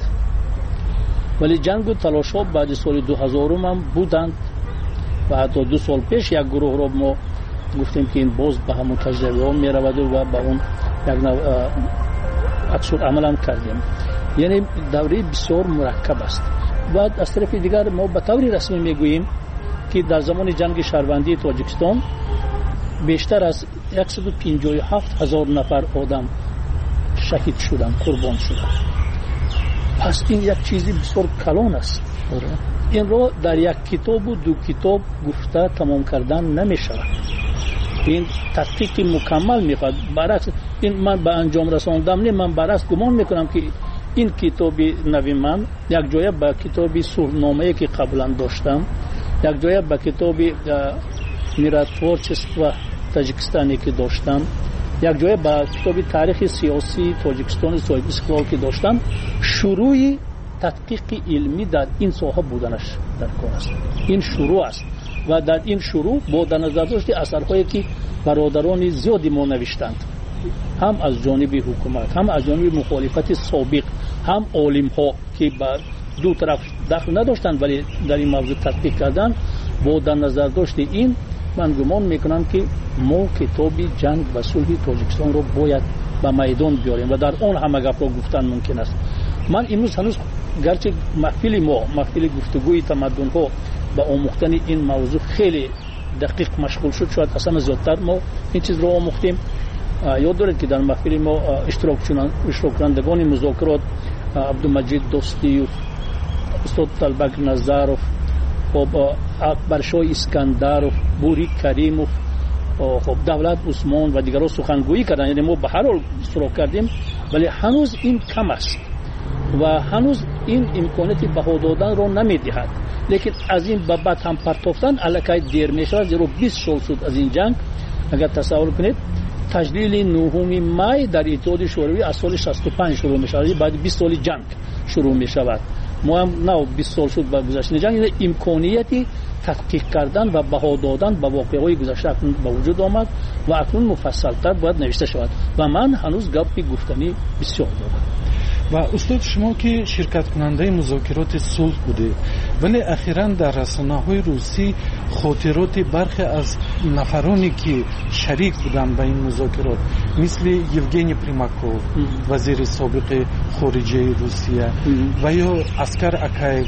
ولی جنگ و تلاش ها بعد سال دو هزار هم بودند و حتی دو سال پیش یک گروه را ما گفتیم که این باز به همون تجربه ها می رود و به اون یک نوع عکس العمل هم کردیم. یعنی دوره بسیار مرکب است. و از طرف دیگر ما به طور رسمی می گوییم که در زمان جنگ شهروندی تاجیکستان بیشتر از صد و پنجاه و هفت هزار نفر آدم شهید شدند، قربان شدند. پس این یک چیزی بسیار کلان است. این رو در یک کتاب و دو کتاب گفته تمام کردن نمی شود. این تحقیق مکمل می خواهد. برعکس این من به انجام رساندم نه، من برعکس گمان می کنم که این کتاب نوی من یک جای به کتاب سورنامه‌ای که قبلا داشتم، یک جای به کتاب میراتورچست و تاجیکستانی که داشتم، یک جای به کتاب تاریخ سیاسی تاجیکستان صاحب استقلال که داشتم، شروعی تحقیق علمی در این ساحه بودنش در کار است. این شروع است و در این شروع با در نظر داشت اثرهایی که برادران زیادی ما نوشتند، هم از جانب حکومت، هم از جانب مخالفت سابق، هم عالم ها که بر دو طرف دخل نداشتند ولی در این موضوع تحقیق کردن، با در نظر داشت این من گمان میکنم که ما کتاب جنگ و صلح تاجیکستان رو باید به میدان بیاریم و در آن همه گپ را گفتن ممکن است. من امروز هنوز گرچه محفل ما محفل گفتگوی تمدن ها به آموختن این موضوع خیلی دقیق مشغول شد، شاید اصلا زیادتر ما این چیز رو آموختیم. یاد دارید که در محفل ما اشتراک کنندگان مذاکرات عبدالمجید دوستی و استاد طلبک نظر و اکبرشاه اسکندر و بوری کریم و خب دولت عثمان و دیگران سخنگویی کردن. یعنی ما به هر حال اشتراک کردیم ولی هنوز این کم است و هنوز این امکاناتی بها دادن رو نمیدهد. لیکن از این بابت هم پرتافتن الکی دیر میشه، زیرا بیست سال شد از این جنگ. اگر تصور کنید تجلیل نهم می در اتحاد شوروی از سال شصت و پنج شروع میشه، بعد بیست سال جنگ شروع میشود. ما هم نه بیست سال شد با گذشتن جنگ. این امکانیتی تحقیق کردن و بها دادن به واقعه‌های گذشته به وجود آمد و اکنون مفصل‌تر باید نوشته شود و من هنوز گپی گفتنی بسیار دارم. و استاد شما که شرکت کننده مذاکرات صلح بوده ولی اخیراً در رسانه‌های روسی خاطرات برخی از نفرانی که شریک بودند به این مذاکرات مثل یوگنی پریماکوف وزیر سابق خارجه روسیه و یا اسکر اکایف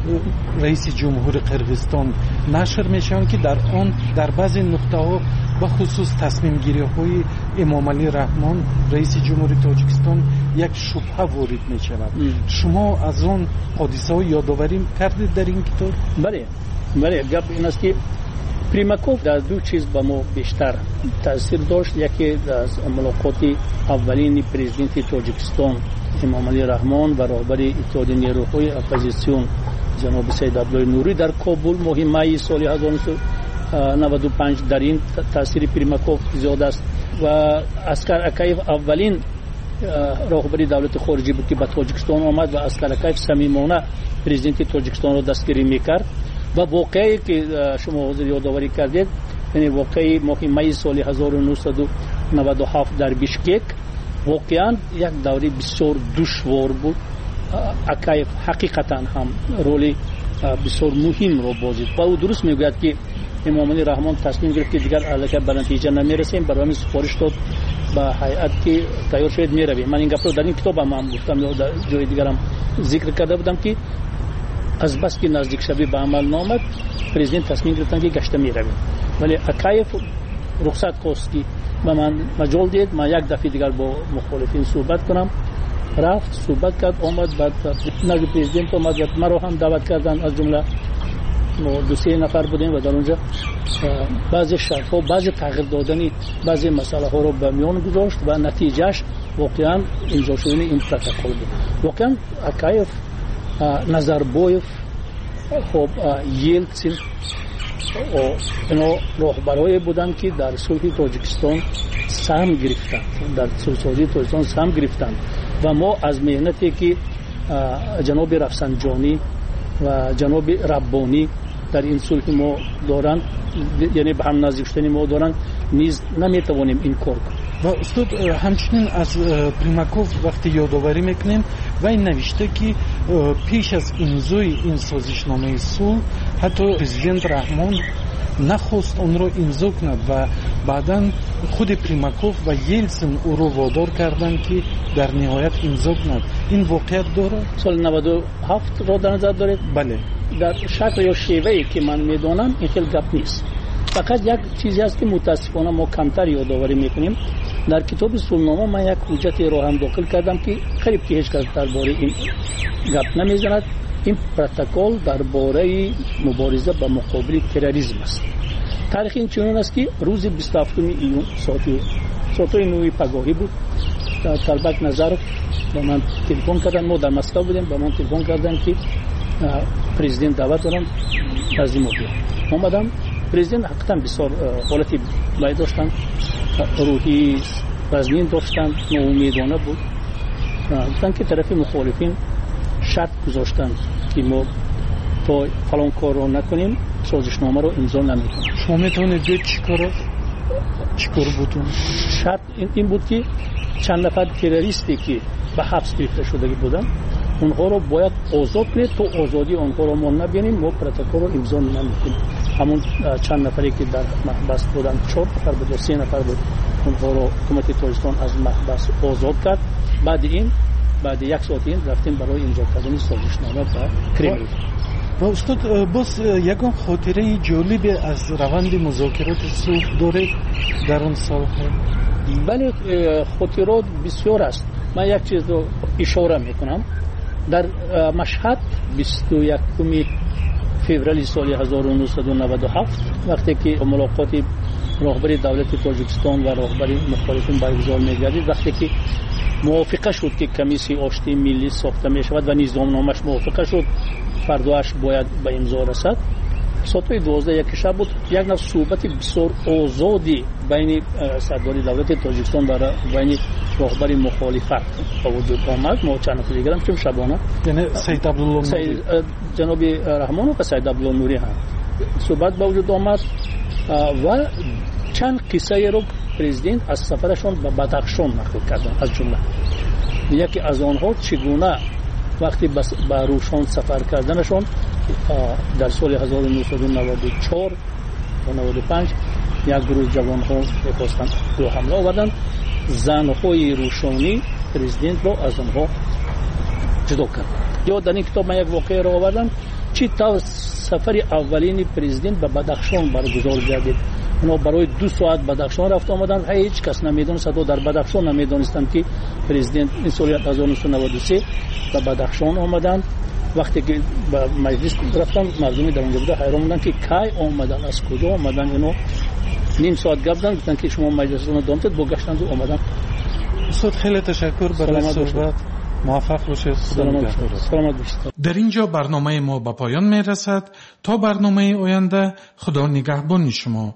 رئیس جمهور قرقیزستان نشر میشن که در آن در بعضی نقطه ها به خصوص تصمیم گیری های امام علی رحمان رئیس جمهور تاجیکستان یک شبهه وارد می شود. شما از آن حادثه ها یادآوری کردید در این کتاب؟ بله بله گپ این است که پریماکوف در دو چیز به ما بیشتر تاثیر داشت. یکی از ملاقات اولین پرزیدنت تاجیکستان امام علی رحمان و رهبر اتحاد نیروهای اپوزیسیون جناب سید عبدالله نوری در کابل مهمه سال هزار و نهصد و نود و پنج در این تاثیر پریماکوف زیاد است و اسکر اکایف اولین رهبر دولت خارجی بود که به تاجیکستان آمد و اسکر اکایف صمیمانه پرزیدنت تاجیکستان را دستگیری میکرد و واقعی که شما حضور یادآوری کردید یعنی واقعی مهمه سال هزار و نهصد و نود و هفت در بیشکک واقعا یک دوره بسیار دشوار بود. اکایف حقیقتا هم رولی بسیار مهم رو بازید و او درست میگوید که امام علی رحمان تصمیم گرفت که دیگر علاقه به نتیجه نمیرسیم، برای همین سفارش داد به هیئت که تیار شد میرویم. من این گپ رو در این کتاب هم گفتم و در جای دیگر هم ذکر کرده بودم که از بس که نزدیک شوی به عمل نامد پرزیدنت تصمیم گرفتن که گشته میرویم، ولی اکایف رخصت خواست که به من مجال دید من یک دفعه دیگر با مخالفین صحبت کنم. رفت صحبت کرد آمد بعد نزد پرزیدنت آمد و مرا هم دعوت کردن از جمله ما دو سه نفر بودیم و در اونجا بعضی شرط ها بعضی تغییر دادنی بعضی مسئله ها رو به میان گذاشت و نتیجهش واقعا امضا شدن این پروتکل بود. واقعا اکایف نظربایف خب یلتسین اینا راهبرای بودن که در صلح تاجیکستان سهم گرفتند، در صلح تاجیکستان سهم گرفتند و ما از مهنتی که جناب رفسنجانی و جناب ربانی در این صلح ما دارند یعنی به هم نزدیک شدن ما دارند نیز نمیتوانیم این کار کنیم. و استاد همچنین از پریماکوف وقتی یادآوری میکنیم و این نوشته که پیش از امضای این سازشنامه صلح حتی پرزیدنت رحمان نخواست اون رو امضا کند و بعدا خود پریماکوف و یلتسین او رو وادار کردند که در نهایت امضا کند. این واقعیت داره؟ سال نود و هفت را در نظر دارید؟ بله. در شکل یا شیوهی که من میدونم این خیلی گپ نیست. فقط یک چیزی است که متاسفانه ما کمتر یادآوری میکنیم. در کتاب صلحنامه من یک حجتی رو هم داخل کردم که قریب که هیچ کس درباره این گپ نمیزند. این پروتکل درباره مبارزه با مقابل تروریسم است. تاریخ این چنین است که روز بیست و هفتم ایون ساعت ساعت نه پگاهی بود. طلبک نظرف با من تلفن کردن، ما در مسکو بودیم، با من تلفن کردن که پرزیدنت دعوت دارم از این موضوع. اومدم. پرزیدنت حقیقتا بسیار حالتی باید داشتن، روحی وزنین داشتن، ناامیدانه بود. گفتن که طرف مخالفین شرط گذاشتن که ما تا فلان کار رو نکنیم سازشنامه رو امضا نمیکنیم. شما میتونید بگید چی کار چی کار بودون؟ شرط این بود که چند نفر تروریستی که به حبس گرفته شده بودن اونها رو باید آزاد کنید، تو آزادی اونها رو ما نبینیم ما پروتکل رو امضا نمیکنیم. همون چند نفری که در محبس بودن چهار نفر بود و سه نفر بود اونها رو حکومت تاجیکستان از محبس آزاد کرد. بعد این بعد یک ساعت این رفتیم برای امضا کردن سازشنامه با کرملین. و استاد باز یکم خاطره جالب از روند مذاکرات صلح داره در اون سال؟ بله خاطرات بسیار است. من یک چیز رو اشاره میکنم. در مشهد بیست و یکم فوریه سال هزار و نهصد و نود و هفت وقتی که ملاقات رهبر دولت تاجیکستان و رهبر مخالفین برگزار می‌گردید، وقتی که موافقه شد که کمیسی آشتی ملی ساخته می شود و نظامنامه‌اش موافقه شد فرداش باید به امضا رسد. ساعت دوازده یک شب بود. یک نوع صحبت بسیار آزادی بین سردار دولت تاجیکستان و بین رهبر مخالفت با وجود آمد. ما چند نفر دیگر هم چون شبانه یعنی سید عبدالله نوری جناب رحمان و سید عبدالله نوری هم صحبت با وجود آمد و چند قصه رو президент از سفرشون به بدخشان نقل کردن. از جمله یکی از آنها چگونه وقتی به روشان سفر کردنشون در سال هزار و نهصد و نود و چهار و نود و پنج یک گروه جوانها می‌خواستند دو حمله آوردن، زنهای روشانی پرزیدنت را از آنها جدا کرد. یا در این کتاب من یک واقعه را آوردم چی تا سفر اولین پرزیدنت به بدخشان برگزار گردید. اونا برای دو ساعت بدخشان رفت آمدن، هیچ کس نمیدونست، حتی در بدخشان نمیدونستند که پرزیدنت این سال هزار و نهصد و نود و سه به بدخشان آمدن. وقتی که به مجلس رفتن مردمی در اونجا بوده حیران موندن که کی آمدن، از کجا آمدن. اینو نیم ساعت گپ زدن، گفتن که شما مجلستون دامتید بگشتند و آمدن. استاد خیلی تشکر برای صحبت، موفق باشید. سلامت باشید. در اینجا برنامه ما به پایان می رسد. تا برنامه آینده، خدا نگهبان شما.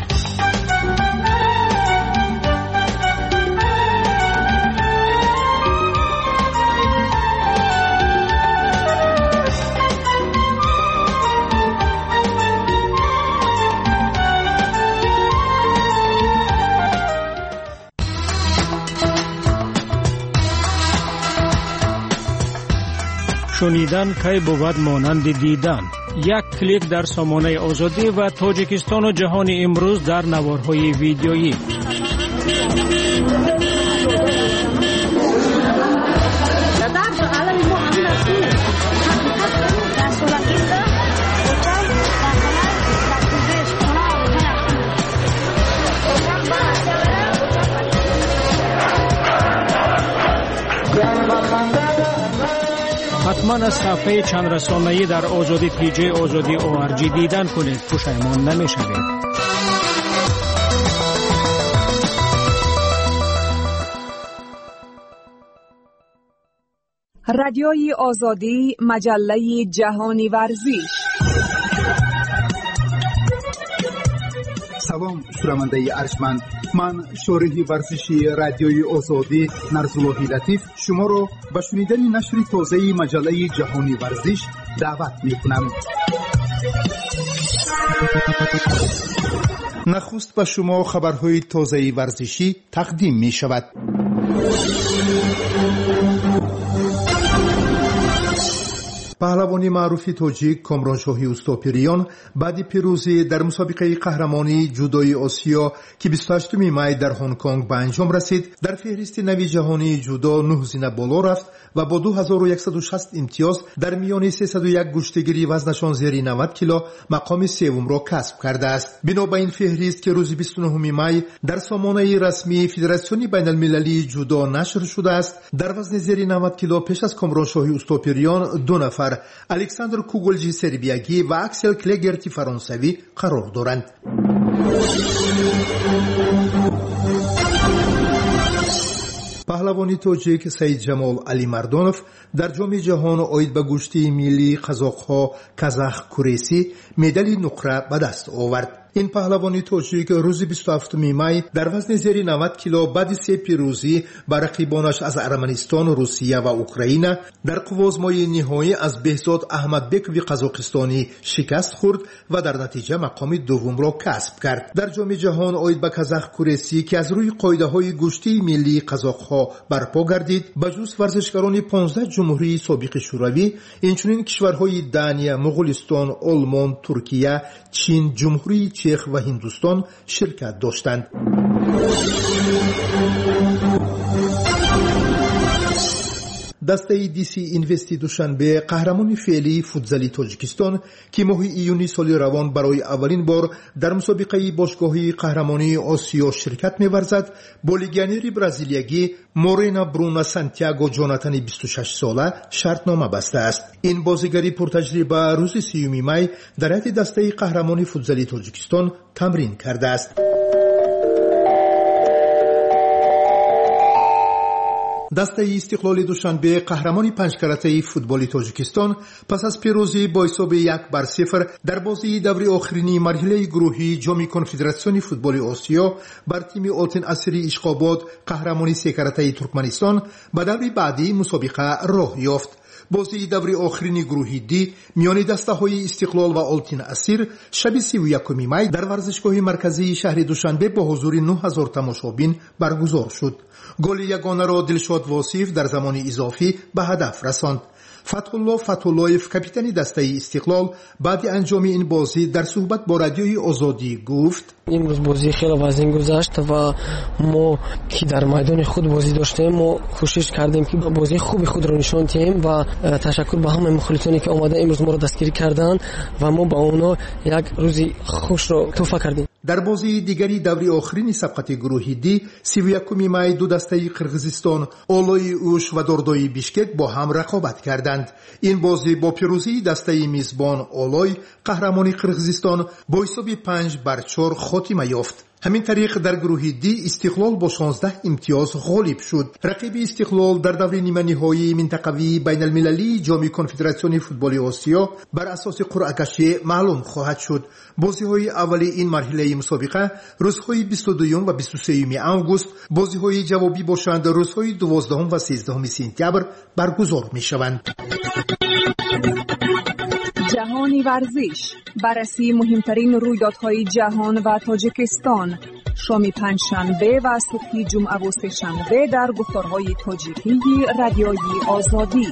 شنیدن کی بود مانند دیدن. یک کلیک در سامانه آزادی و تاجیکستان و جهان امروز در نوارهای ویدیویی. حتما از صفحه چند رسانه‌ای در آزادی پی جی آزادی او آر جی دیدن کنید، پشیمان نمی‌شوید. رادیوی آزادی، مجله جهانی ورزش. سلام شنونده ارجمند، من شارح ورزشی رادیوی آزادی نرزاللهی لطیف شما را به شنیدن نشر تازه مجله جهانی ورزش دعوت می‌کنم. نخست به شما خبرهای تازه ورزشی تقدیم می‌شود. پهلوانی معروف تاجیک کامرانشاهی اوستاپریان بعد پیروزی در مسابقه قهرمانی جودوی آسیا که بیست و هشتم می در هنگ کنگ به انجام رسید، در فهرست نوی جهانی جودو نه زینه بالا رفت و با دو هزار و صد و شصت امتیاز در میان سیصد و یک گشتگیری وزنشان زیر نود کیلو مقام سوم را کسب کرده است. بنا به این فهرست که روز بیست و نهم می در سامانه رسمی فدراسیون بین المللی جودو نشر شده است، در وزن زیر نود کیلو پیش از کامرانشاهی اوستاپریان دو نفر الکساندر کوگلجی سربیاگی و اکسل کلگرتی فرانسوی قرار دارند. پهلوانی تاجیک سید جمال علی مردانوف در جام جهان عاید به گشتی ملی قزاق‌ها کازاخ کوریسی مدال نقره به دست آورد. این پهلوانی تاجیک روز بیست و هفتم می در وزن زیر نود کیلو بعد سه پیروزی بر رقیبانش از ارمنستان، روسیه و اوکراین در قوازمای نهایی از بهزاد احمدبکوی قزاقستانی شکست خورد و در نتیجه مقام دوم را کسب کرد. در جام جهان عاید به کازاخ کوریسی که از روی قاعده‌های گشتی ملی قزاق‌ها برپا گردید، بجز ورزشکاران پانزده جمهوری سابق شوروی، اینچنین کشورهای دانیا، مغولستان، آلمان، ترکیه، چین، جمهوری چخ و هندوستان شرکت داشتند. دسته دی سی اینوستی دوشنبه قهرمان فعلی فوتزالی تاجیکستان که ماه ایونی سال روان برای اولین بار در مسابقه باشگاهی قهرمانی آسیا شرکت می‌ورزد، با لیگیونر برزیلیایی مورینا برونا سانتیاگو جوناتان بیست و شش ساله شرطنامه بسته است. این بازیگری پرتجربه روز سیوم می در هیئت دسته قهرمانی فوتزالی تاجیکستان تمرین کرده است. دسته استقلال دوشنبه قهرمانی پنجکارته فوتبالی تاجیکستان پس از پیروزی با حساب یک بر صفر در بازی دوره آخرین مرحله گروهی جام کنفدراسیون فوتبال آسیا بر تیم آلتین اسری اشقاباد قهرمانی سه کارته ترکمنستان به دوره بعدی مسابقه راه یافت. بازی دوری آخرین گروه دی میان دسته‌های استقلال و آلتین اسیر شب سی و یکم می در ورزشگاه مرکزی شهر دوشنبه با حضور نه هزار تماشابین برگزار شد. گل یگانه را دلشاد واصف در زمان اضافی به هدف رساند. فتحالله فتحالله‌یف کاپیتان دسته استقلال بعد انجام این بازی در صحبت با رادیوی آزادی گفت: امروز بازی خیلی وزین گذشت و ما که در میدان خود بازی داشتیم ما کوشش کردیم که بازی خوبی خود را نشان دهیم و تشکر به همه مخالفانی که آمده امروز ما را دستگیری کردند و ما با اونا یک روزی خوش را تحفه کردیم. در بازی دیگری دوری آخرین سبقت گروه دی سی و یکم می دو دسته قرقیزستان اولای اوش و دردای بیشکک با هم رقابت کردند. این بازی با پیروزی دسته میزبان اولای قهرمانی قرقیزستان با حساب پنج بر چهار خاتمه یافت. همین طریق در گروه دی استقلال با شانزده امتیاز غالب شد. رقیب استقلال در دور نیمه نهایی منطقوی بین المللی جام کنفدراسیون فوتبال آسیا بر اساس قرعه کشی معلوم خواهد شد. بازی‌های اولی این مرحله مسابقه روزهای بیست و دو و بیست و سه آگوست، بازی‌های جوابی باشند روزهای دوازده و سیزده سپتامبر برگزار می‌شوند. جهانی ورزش، بررسی مهمترین رویدادهای جهان و تاجیکستان، شام پنجشنبه و صبح جمعه و سه‌شنبه در گفتارهای تاجیکی رادیوی آزادی.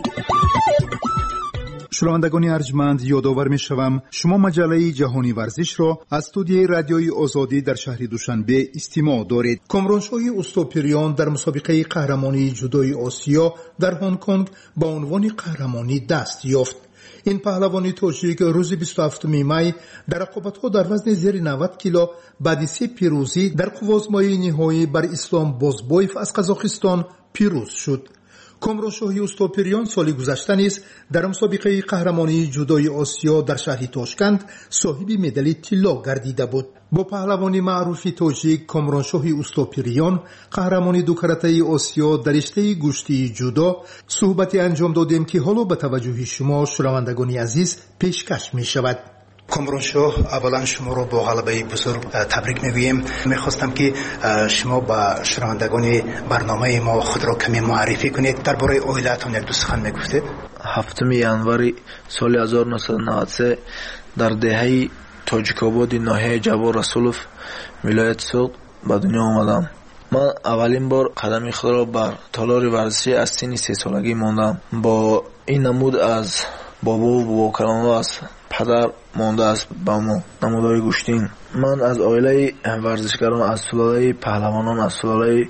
شنوندگان ارجمند، یادآور می‌شوم شما مجله جهانی ورزش را از استودیوی رادیوی آزادی در شهر دوشنبه استماع دارید. کامرانشاه اوستوپریان در مسابقه قهرمانی جودوی آسیا در هنگ کنگ با عنوان قهرمانی دست یافت. این پهلوانی تاجیک روز بیست و هفتم می در رقابت‌ها در وزن زیر نود کیلو بعد سه پیروزی در قوازمایی نهایی بر اسلام بازبایف از قزاقستان پیروز شد. کامرانشاهی اوستوپریان سال گذشته نیز در مسابقه قهرمانی جودوی آسیا در شهر تاشکند صاحب مدال طلا گردیده بود. با پهلوانی معروف تاجیک کامرانشاهی اوستوپریان قهرمانی دو کرته آسیا در رشته گوشتی جودو صحبتی انجام دادیم که حالا به توجه شما شنوندگان عزیز پیشکش می شود. کامرانشاه، اولا شما رو با غلبه بزرگ تبریک میگویم. میخواستم که شما با شنوندگان برنامه ما خود را کمی معرفی کنید. درباره عائلتون یک دو سخن میگفتید. هفتم ینوری سال هزار و نهصد و نود و سه در دهه تاجیک‌آباد ناحیه جوار رسولوف ولایت سوق به دنیا آمدم. من اولین بار قدمی خود را بر تالار ورزشی از سن سه سالگی ماندم. با این نمود از بابا و باباکرانو از پدر مانده است با ما نمودهای گوشتین. من از عائله ورزشگران، از سلاله پهلوانان، از سلاله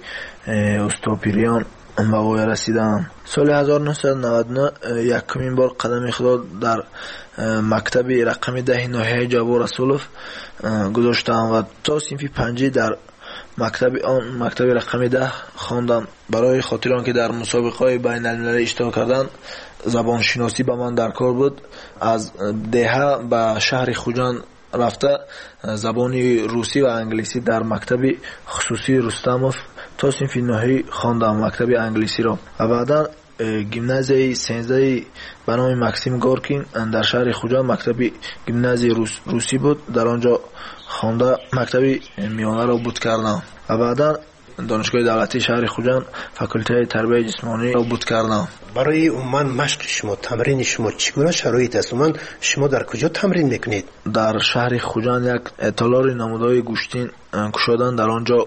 اوستوپریان به وای رسیدم. سال هزار و نهصد و نود و نه یکمین بار قدم خود در مکتب رقم ده ناحیه جوار رسولوف گذاشتم و تا صنف پنجی در مکتب آن مکتب رقم ده خواندم. برای خاطر آنکه در مسابقه‌های بین المللی اشتراک کردن زبان شناسی به من در کار بود، از دهه به شهر خوجان رفته زبان روسی و انگلیسی در مکتب خصوصی رستموف تا صنف نهایی خواندم، مکتب انگلیسی را. و بعدا گیمنازیای سنزده به نام مکسیم گورکین در شهر خوجان مکتب گیمنازی روس روسی بود، در آنجا خوانده مکتب میانه را بود کردم. و بعدا دانشگاه دولتی شهر خوجان فاکولته تربیت جسمانی را بود کردم. برای عموما مشق شما، تمرین شما چگونه شرایط است؟ عموما شما در کجا تمرین میکنید؟ در شهر خوجان یک تالار نمودهای گوشتین کشادن، در آنجا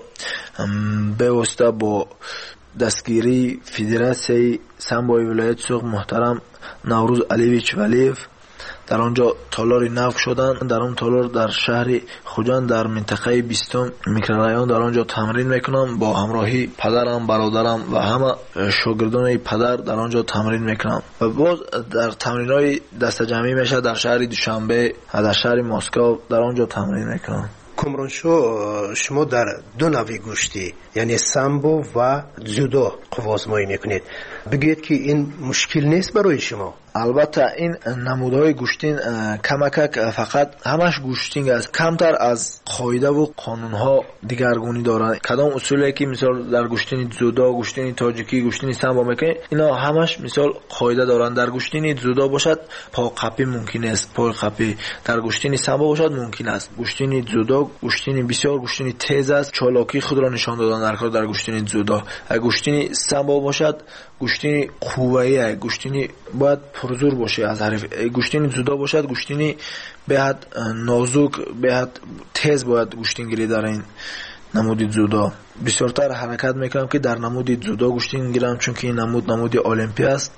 به واسطه با دستگیری فدراسیون سامبوی ولایت سوق محترم نوروز علیویچ ولیف در آنجا تالار نو شدن. در آن تالار در شهر خوجان در منطقه بیستم میکرورایون در آنجا تمرین میکنم. با همراهی پدرم، برادرم و همه شاگردان پدر در آنجا تمرین میکنم. و باز در تمرینای دست جمعی میشه در شهر دوشنبه، در شهر مسکو در آنجا تمرین میکنم. کامرانشاه، شما در دو نوع گوشتی یعنی سامبو و جودو قوازمایی میکنید. بگید که این مشکل نیست برای شما؟ البته این نمودهای گوشتین کمکک فقط همش گوشتینگ است، کمتر از قاعده و قانونها دیگرگونی دارند. کدام اصولی که مثال در گوشتین زودا، گوشتین تاجیکی، گوشتین سامبو میکنه، اینا همش مثال قاعده دارند. در گوشتین زودا باشد پا قپی ممکن است، پای قپی. در گوشتین سامبو باشد ممکن است. گوشتین زودا گوشتین بسیار گوشتین تیز است، چالاکی خود را نشان دادن در کار در گوشتین زودا. اگه گوشتین سامبو باشد گوشتین قوایی است، گوشتین باید پرزور باشه از حریف. گوشتین زودا باشد گوشتین بهت نازک، بهت تیز باید گوشتین گیری در این نمود زودا. بسیارتر حرکت میکنم که در نمود زودا گوشتین گیرم، چون که این نمود نمود المپی است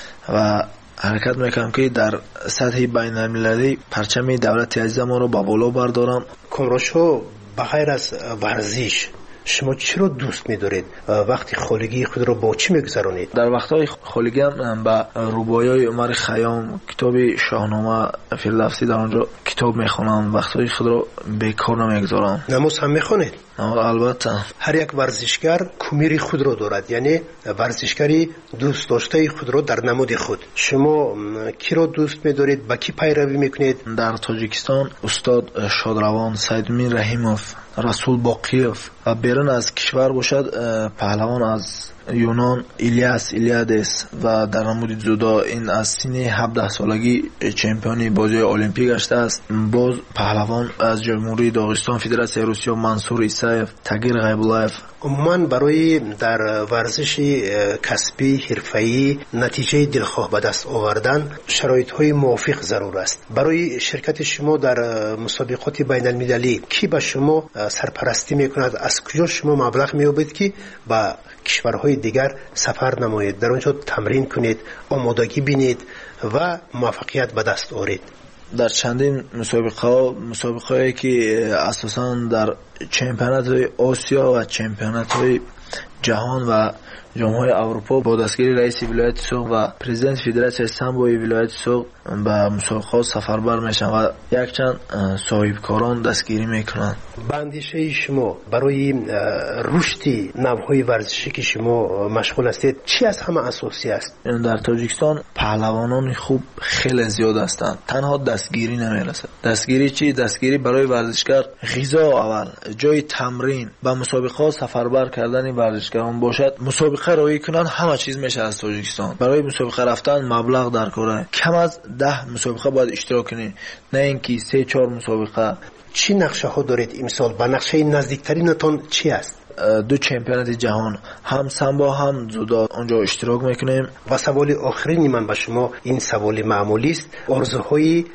و حرکت میکنم که در سطح بین المللی پرچم دولت عزیز ما رو با بالا بردارم. کامرانشاه بغیر از ورزش شما چرا دوست می‌دارید؟ وقتی خالگی خود را با چی می‌گذرانید؟ در وقت‌های خالگی هم با رباعی‌های عمر خیام، کتاب شاهنامه فردوسی در آنجا کتاب می‌خوانم. وقت‌های خود را بیکار نمی‌گذارم. نماز هم می‌خوانید؟ البته. هر یک ورزشگر کومیر خود را دارد، یعنی ورزشکاری دوست داشته خود را در نمود خود. شما کی را دوست می‌دارید؟ با کی پیروی می‌کنید؟ در تاجیکستان استاد شادروان، سیدمین رحیموف، رسول باقیوف و بیرون از کشور باشد پهلوان از یونان ایلیاس ایلیادس و در نمود زودا این از سن هفده سالگی چمپیون بازی المپیک گشته است. باز پهلوان از جمهوری داغستان فدراسیون روسیه منصور ایسایف، تغییر غیب‌اللهیف. عموما برای در ورزش کسبی حرفه‌ای نتیجه دلخواه به دست آوردن شرایط‌های موافق ضرور است. برای شرکت شما در مسابقات بین المللی کی به شما سرپرستی میکند؟ از کجا شما مبلغ مییابید که با کشورهای دیگر سفر نمایید، در اونجا تمرین کنید، آمادگی بینید و موفقیت به دست آورید؟ در چندین مسابقه ها مسابقه که اساساً در چمپیونات آسیا و چمپیونات جهان و جام‌های اروپا با دستگیری رئیس ولایت سوق و پرزیدنت فدراسیون سامبوی ولایت سوق به مسابقات سفربر میشن و یک چند صاحب کاران دستگیری میکنن. اندیشه شما برای رشد نوهای ورزشی که شما مشغول هستید چی از همه اساسی است؟ در تاجیکستان پهلوانان خوب خیلی زیاد هستند، تنها دستگیری نمیرسه. دستگیری چی؟ دستگیری برای ورزشکار غذا اول، جای تمرین و مسابقات سفربر کردن ورزشکاران باشد. مسابقه روی کنن همه چیز میشه از تاجیکستان. برای مسابقه رفتن مبلغ در کاره، کم از ده مسابقه باید اشتراک کنی، نه اینکه سه چهار مسابقه. چی نقشه ها دارید امسال؟ با نقشه نزدیکترینتون چی است؟ دو چمپیونات جهان، هم سامبو هم زودا اونجا اشتراک میکنیم. و سوال آخرین من به شما، این سوال معمولی است، آرزوهای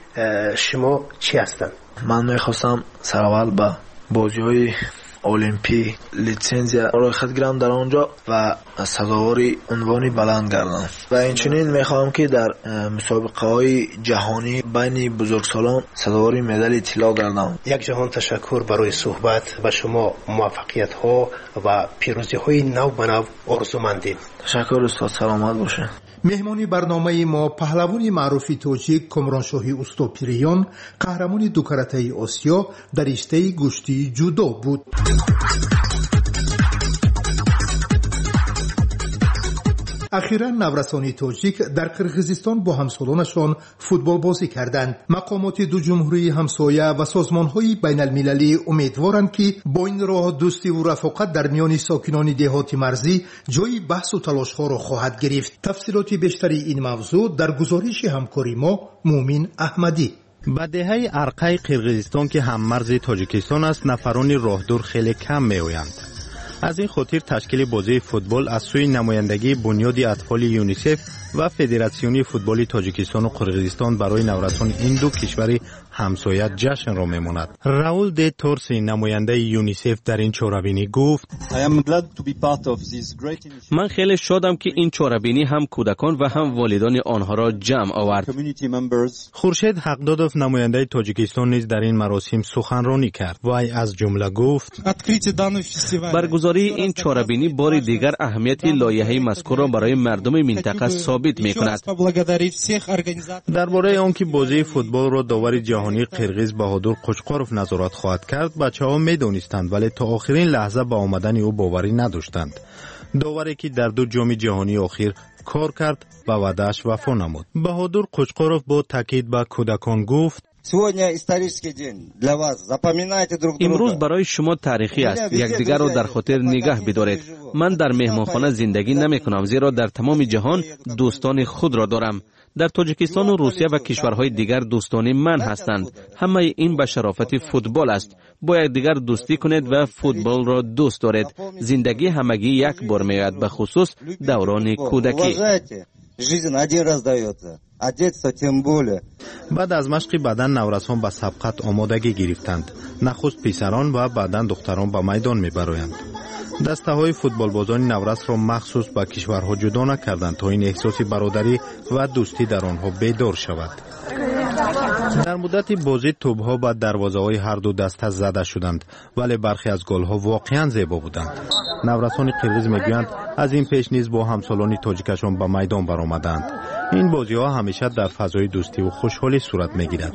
شما چی هستند؟ من میخواستم سراول با بازی‌های المپی لیسانسیا را خود گیرم در آنجا و سزاواری عنوانی بلند گردم و اینچنین میخواهم که در مسابقه های جهانی بین بزرگسالان سزاواری مدال طلا گردم. یک جهان تشکر برای صحبت. به شما موفقیت ها و پیروزی های نو به نو آرزومندیم. تشکر استاد، سلامت باشه. مهمانی برنامه ما پهلوانی معروفی توجیک کامرانشاهی اوستاپیریان قهرمان دو کرته آسیا در رشته گشتی جودو بود. اخیراً نورسانی تاجیک در قرقیزستان با همسالانشان فوتبال بازی کردند. مقامات دو جمهوری همسایه و سازمان‌های بین المللی امیدوارند که با این راه دوستی و رفاقت در میان ساکنان دهات مرزی جای بحث و تلاش‌ها را خواهد گرفت. تفصیلات بیشتری این موضوع در گزارش همکاری ما مومین احمدی. با دهه ارقای قرقیزستان که هم مرز تاجیکستان است، نفران راهدور خیلی کم می‌آیند. از این خاطر تشکیل بازی فوتبال از سوی نمایندگی بنیاد اطفال یونیسف و فدراسیون فوتبال تاجیکستان و قرقیزستان برای نورسان این دو کشور همسایه جشن را میماند. راول د تورسی نماینده یونیسف در این چاره‌بینی گفت: من خیلی شادم که این چاره‌بینی هم کودکان و هم والدان آنها را جمع آورد. خورشید حقدادوف نماینده تاجیکستان نیز در این مراسم سخنرانی کرد. وی از جمله گفت: برگزاری این چاره‌بینی بار دیگر اهمیت لایحه مذکور را برای مردم منطقه ثابت می‌کند. درباره آنکه بازی فوتبال را داور جهانی قرقیز بهادر قوچقاروف نظارت خواهد کرد، بچه‌ها می‌دانستند ولی تا آخرین لحظه به آمدن او باوری نداشتند. داوری که در دو جام جهانی اخیر کار کرد و وعده‌اش وفا نمود. بهادر قوچقورов با تاکید به کودکان گفت: امروز برای شما تاریخی است. یکدیگر را در خاطر نگاه بدارید. من در مهمانخانه زندگی نمی کنم، زیرا در تمام جهان دوستان خود را دارم. در تاجیکستان و روسیه و کشورهای دیگر دوستان من هستند. همه این به شرافت فوتبال است. با یکدیگر دوستی کنید و فوتبال را دوست دارید. زندگی همگی یک بار میآید، به خصوص دوران کودکی. بعد از مشق بدن نورسان به سبقت آمادگی گرفتند. نخست پسران و بعداً دختران به میدان میبرایند. دسته های فوتبال بازان نورس را مخصوص به کشورها جدا نکردند تا این احساس برادری و دوستی در آنها بیدار شود. در مدت بازی توپ‌ها به دروازه‌های هر دو دسته زده شدند، ولی برخی از گل‌ها واقعاً زیبا بودند. نورسان قرقیز میگویند از این پیش نیز با همسالان تاجیکشان به میدان برآمدند. این بازی‌ها همیشه در فضای دوستی و خوشحالی صورت می‌گیرد.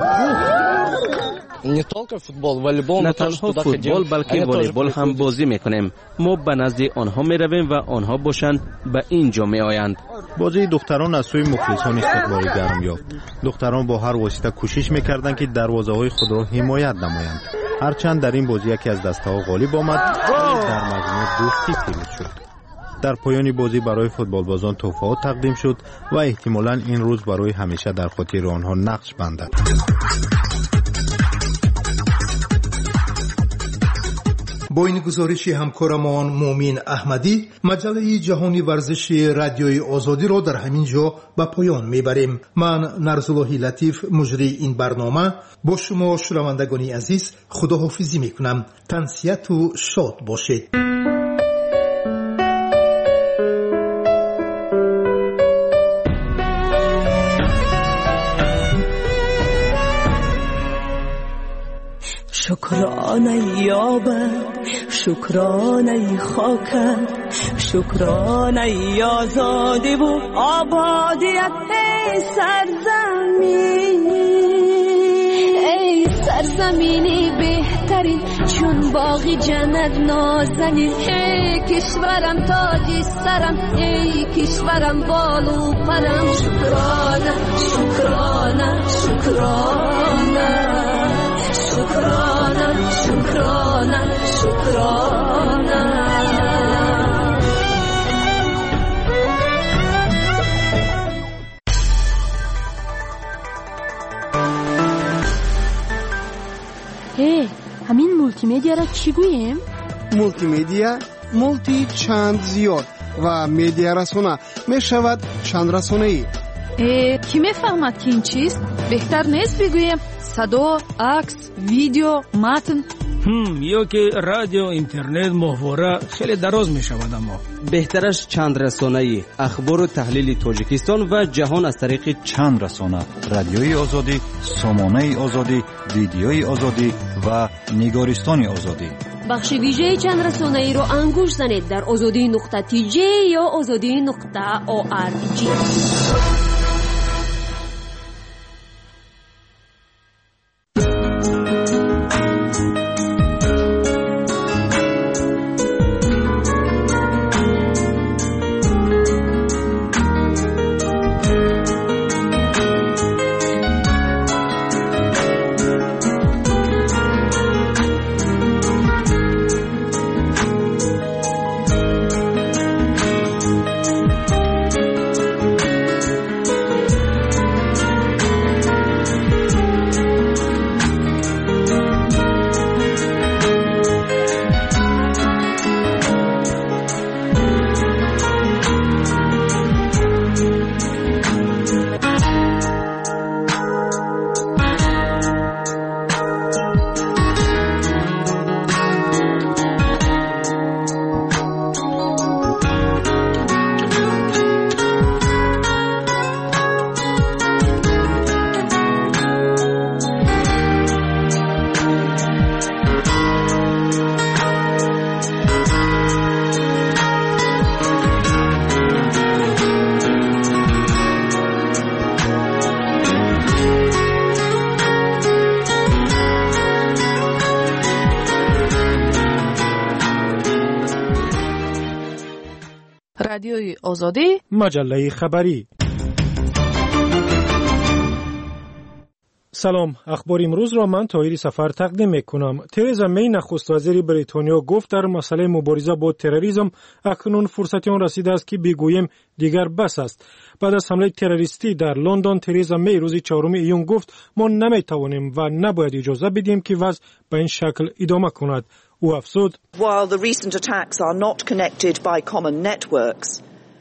نه تنها فوتبال بلکه والیبال هم بازی میکنیم. ما به نزد آنها میرویم و آنها باشند به اینجا میآیند. بازی دختران از سوی مخلصان استقبالی گرم یافت. دختران با هر واسطه کوشش میکردند که دروازه‌های خود را حمایت نمایند. هرچند در این بازی یکی از دسته‌ها غالب آمد، در مجموع دوستی پیروز شد. در پایان بازی برای فوتبال بازان تحفه‌ها تقدیم شد و احتمالاً این روز برای همیشه در خاطر آنها نقش بندد. با این گزارشی همکارمان مومین احمدی مجله جهانی ورزش رادیوی آزادی را در همین جا به پایان میبریم. من نرزاللهی لطیف مجری این برنامه با شما شنوندگان عزیز خداحافظی میکنم. تنسیت و شاد باشید. شکرانه یابد، شکرانه خاکت، شکرانه آزادی و آبادیت. ای سرزمین، ای سرزمینی بهترین چون باغی جنت نازنین. ای کشورم تاجی سرم، ای کشورم بالو پرم. شکرانه شکرانه شکرانه شکرانه شکرانه شکرانه. هی همین مولتی میدیا را چی گوییم؟ مولتی میدیا مولتی چند زیاد و میدیا رسانه می شود چند رسانه ای. کی میفهمد که این چیست؟ بهتر نیست بگویم صدا، عکس، ویدیو، متن؟ هم یا که رادیو، اینترنت، محتوا خیلی دراز می شود. اما بهترش چند رسانه‌ای، اخبار و تحلیل تاجیکستان و جهان از طریق چند رسانه: رادیوی آزادی، سامانه آزادی، ویدیوی آزادی و نگارستان آزادی. بخش ویژه چند رسانه‌ای رو انگوش زنید در آزادی نقطه تی جی یا آزادی نقطه او آر جی. رادیوی آزادی، مجله خبری. سلام، اخبار امروز را من طاهری سفر تقدیم میکنم. ترزا می نخست وزیر بریتانیا گفت در مسئله مبارزه با تروریسم اکنون فرصتی آن رسیده است که بگوییم دیگر بس است. بعد از حمله تروریستی در لندن، ترزا می روز چهارم ایون گفت ما نمیتوانیم و نباید اجازه بدیم که وضع به این شکل ادامه کند. او افزود: While the recent attacks are not connected by common networks,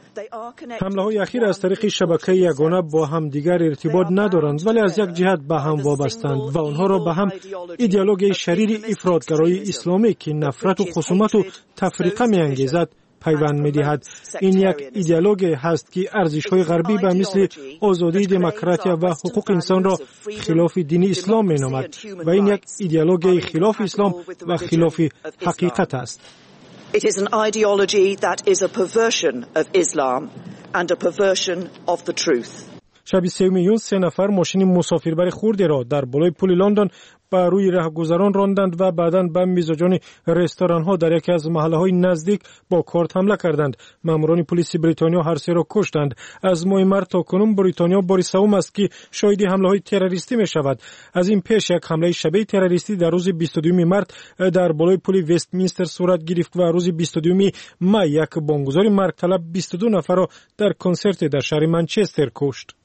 حمله های اخیر از طریق شبکه یگانه با هم دیگر ارتباط ندارند، ولی از یک جهت به هم وابستند و آنها را به هم ایدئولوژی شریر افراطگرایی اسلامی که نفرت و خصومت و تفریقه می انگیزد پیوند می دهد. این یک ایدئولوژی هست که ارزش های غربی به مثل آزادی، دموکراسی و حقوق انسان را خلاف دین اسلام می نامد و این یک ایدئولوژی خلاف اسلام و خلاف حقیقت است. It is an ideology that is a perversion of Islam and a perversion of the truth. شب سوم ایون سه نفر ماشین مسافربر خردی را در بالای پل لندن بر روی راهگذران راندند و بعداً به میزبان رستوران‌ها در یکی از محله‌های نزدیک با کارت حمله کردند. ماموران پلیس بریتانیا هر سه را کشتند. از ماه مارس تا کنون بریتانیا بار سوم است که شاهد حمله‌های تروریستی می‌شود. از این پیش یک حمله شبیه تروریستی در روز بیست و دوم مارس در بالای پل وستمینستر صورت گرفت و روز بیست و دوم می یک بمبگذاری مرگ طلب بیست و دو نفر را در کنسرت در شهر منچستر کشت.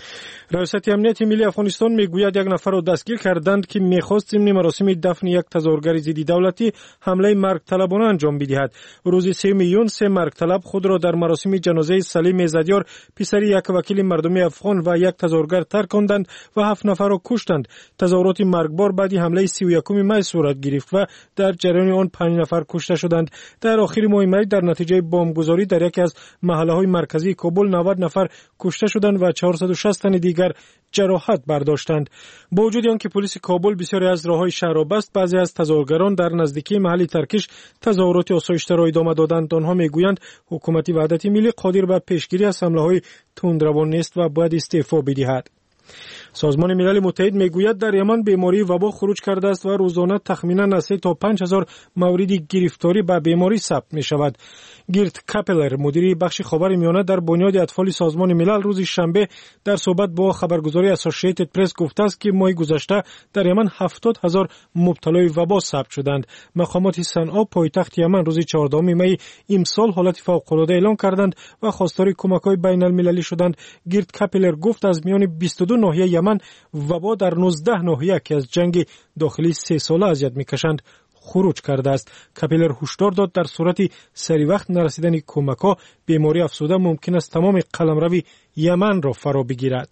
ریاست امنیت ملی افغانستان میگوید یک نفر را دستگیر کردند که میخواست ضمن مراسم دفن یک تظاهرگر ضد دولتی حمله مرگ طلبانه انجام بدهد. روز سوم ایون سه مرگ طلب خود را در مراسم جنازه سلیم زدیار پسر یک وکیل مردمی افغان و یک تظاهرگر ترکاندند و هفت نفر را کشتند. تظاهرات مرگبار بعد حمله سی و یکم می صورت گرفت و در جریان آن پنج نفر کشته شدند. در آخر ماه می در نتیجه بمبگذاری در یکی از محله‌های مرکزی کابل نود نفر کشته شدند و چهارصد و شصت تن دیگر جراحت برداشتند. با وجود آنکه پلیس کابل بسیاری از راههای شهر را بست، بعضی از تظاهرگران در نزدیکی محل ترکش تظاهرات آسایشته را ادامه دادند. آنها میگویند حکومت وحدت ملی قادر به پیشگیری از حمله‌های تندروان نیست و باید استعفا بدهد. سازمان ملل متحد میگوید در یمن بیماری وبا خروج کرده است و روزانه تخمینا از سه تا پنج هزار مورد گرفتاری به بیماری ثبت می شود. گیرت کاپلر مدیر بخش خبر میانه در بنیاد اطفال سازمان ملل روز شنبه در صحبت با خبرگزاری اسوسییتد پرس گفته است که ماه گذشته در یمن هفتاد هزار مبتلای وبا ثبت شدند. مقامات صنعا پایتخت یمن روز چهاردهم می امسال حالت فوق‌العاده اعلام کردند و خواستار کمک‌های بین‌المللی شدند. گیرت کاپلر گفت از میان بیست و دو ناحیه یمن وبا در نوزده ناحیه که از جنگ داخلی سه ساله اذیت می‌کشند خروج کرده است. کاپلر هشدار داد در صورت سری وقت نرسیدن کمک‌ها بیماری افسوده ممکن است تمام قلمرو یمن را فرا بگیرد.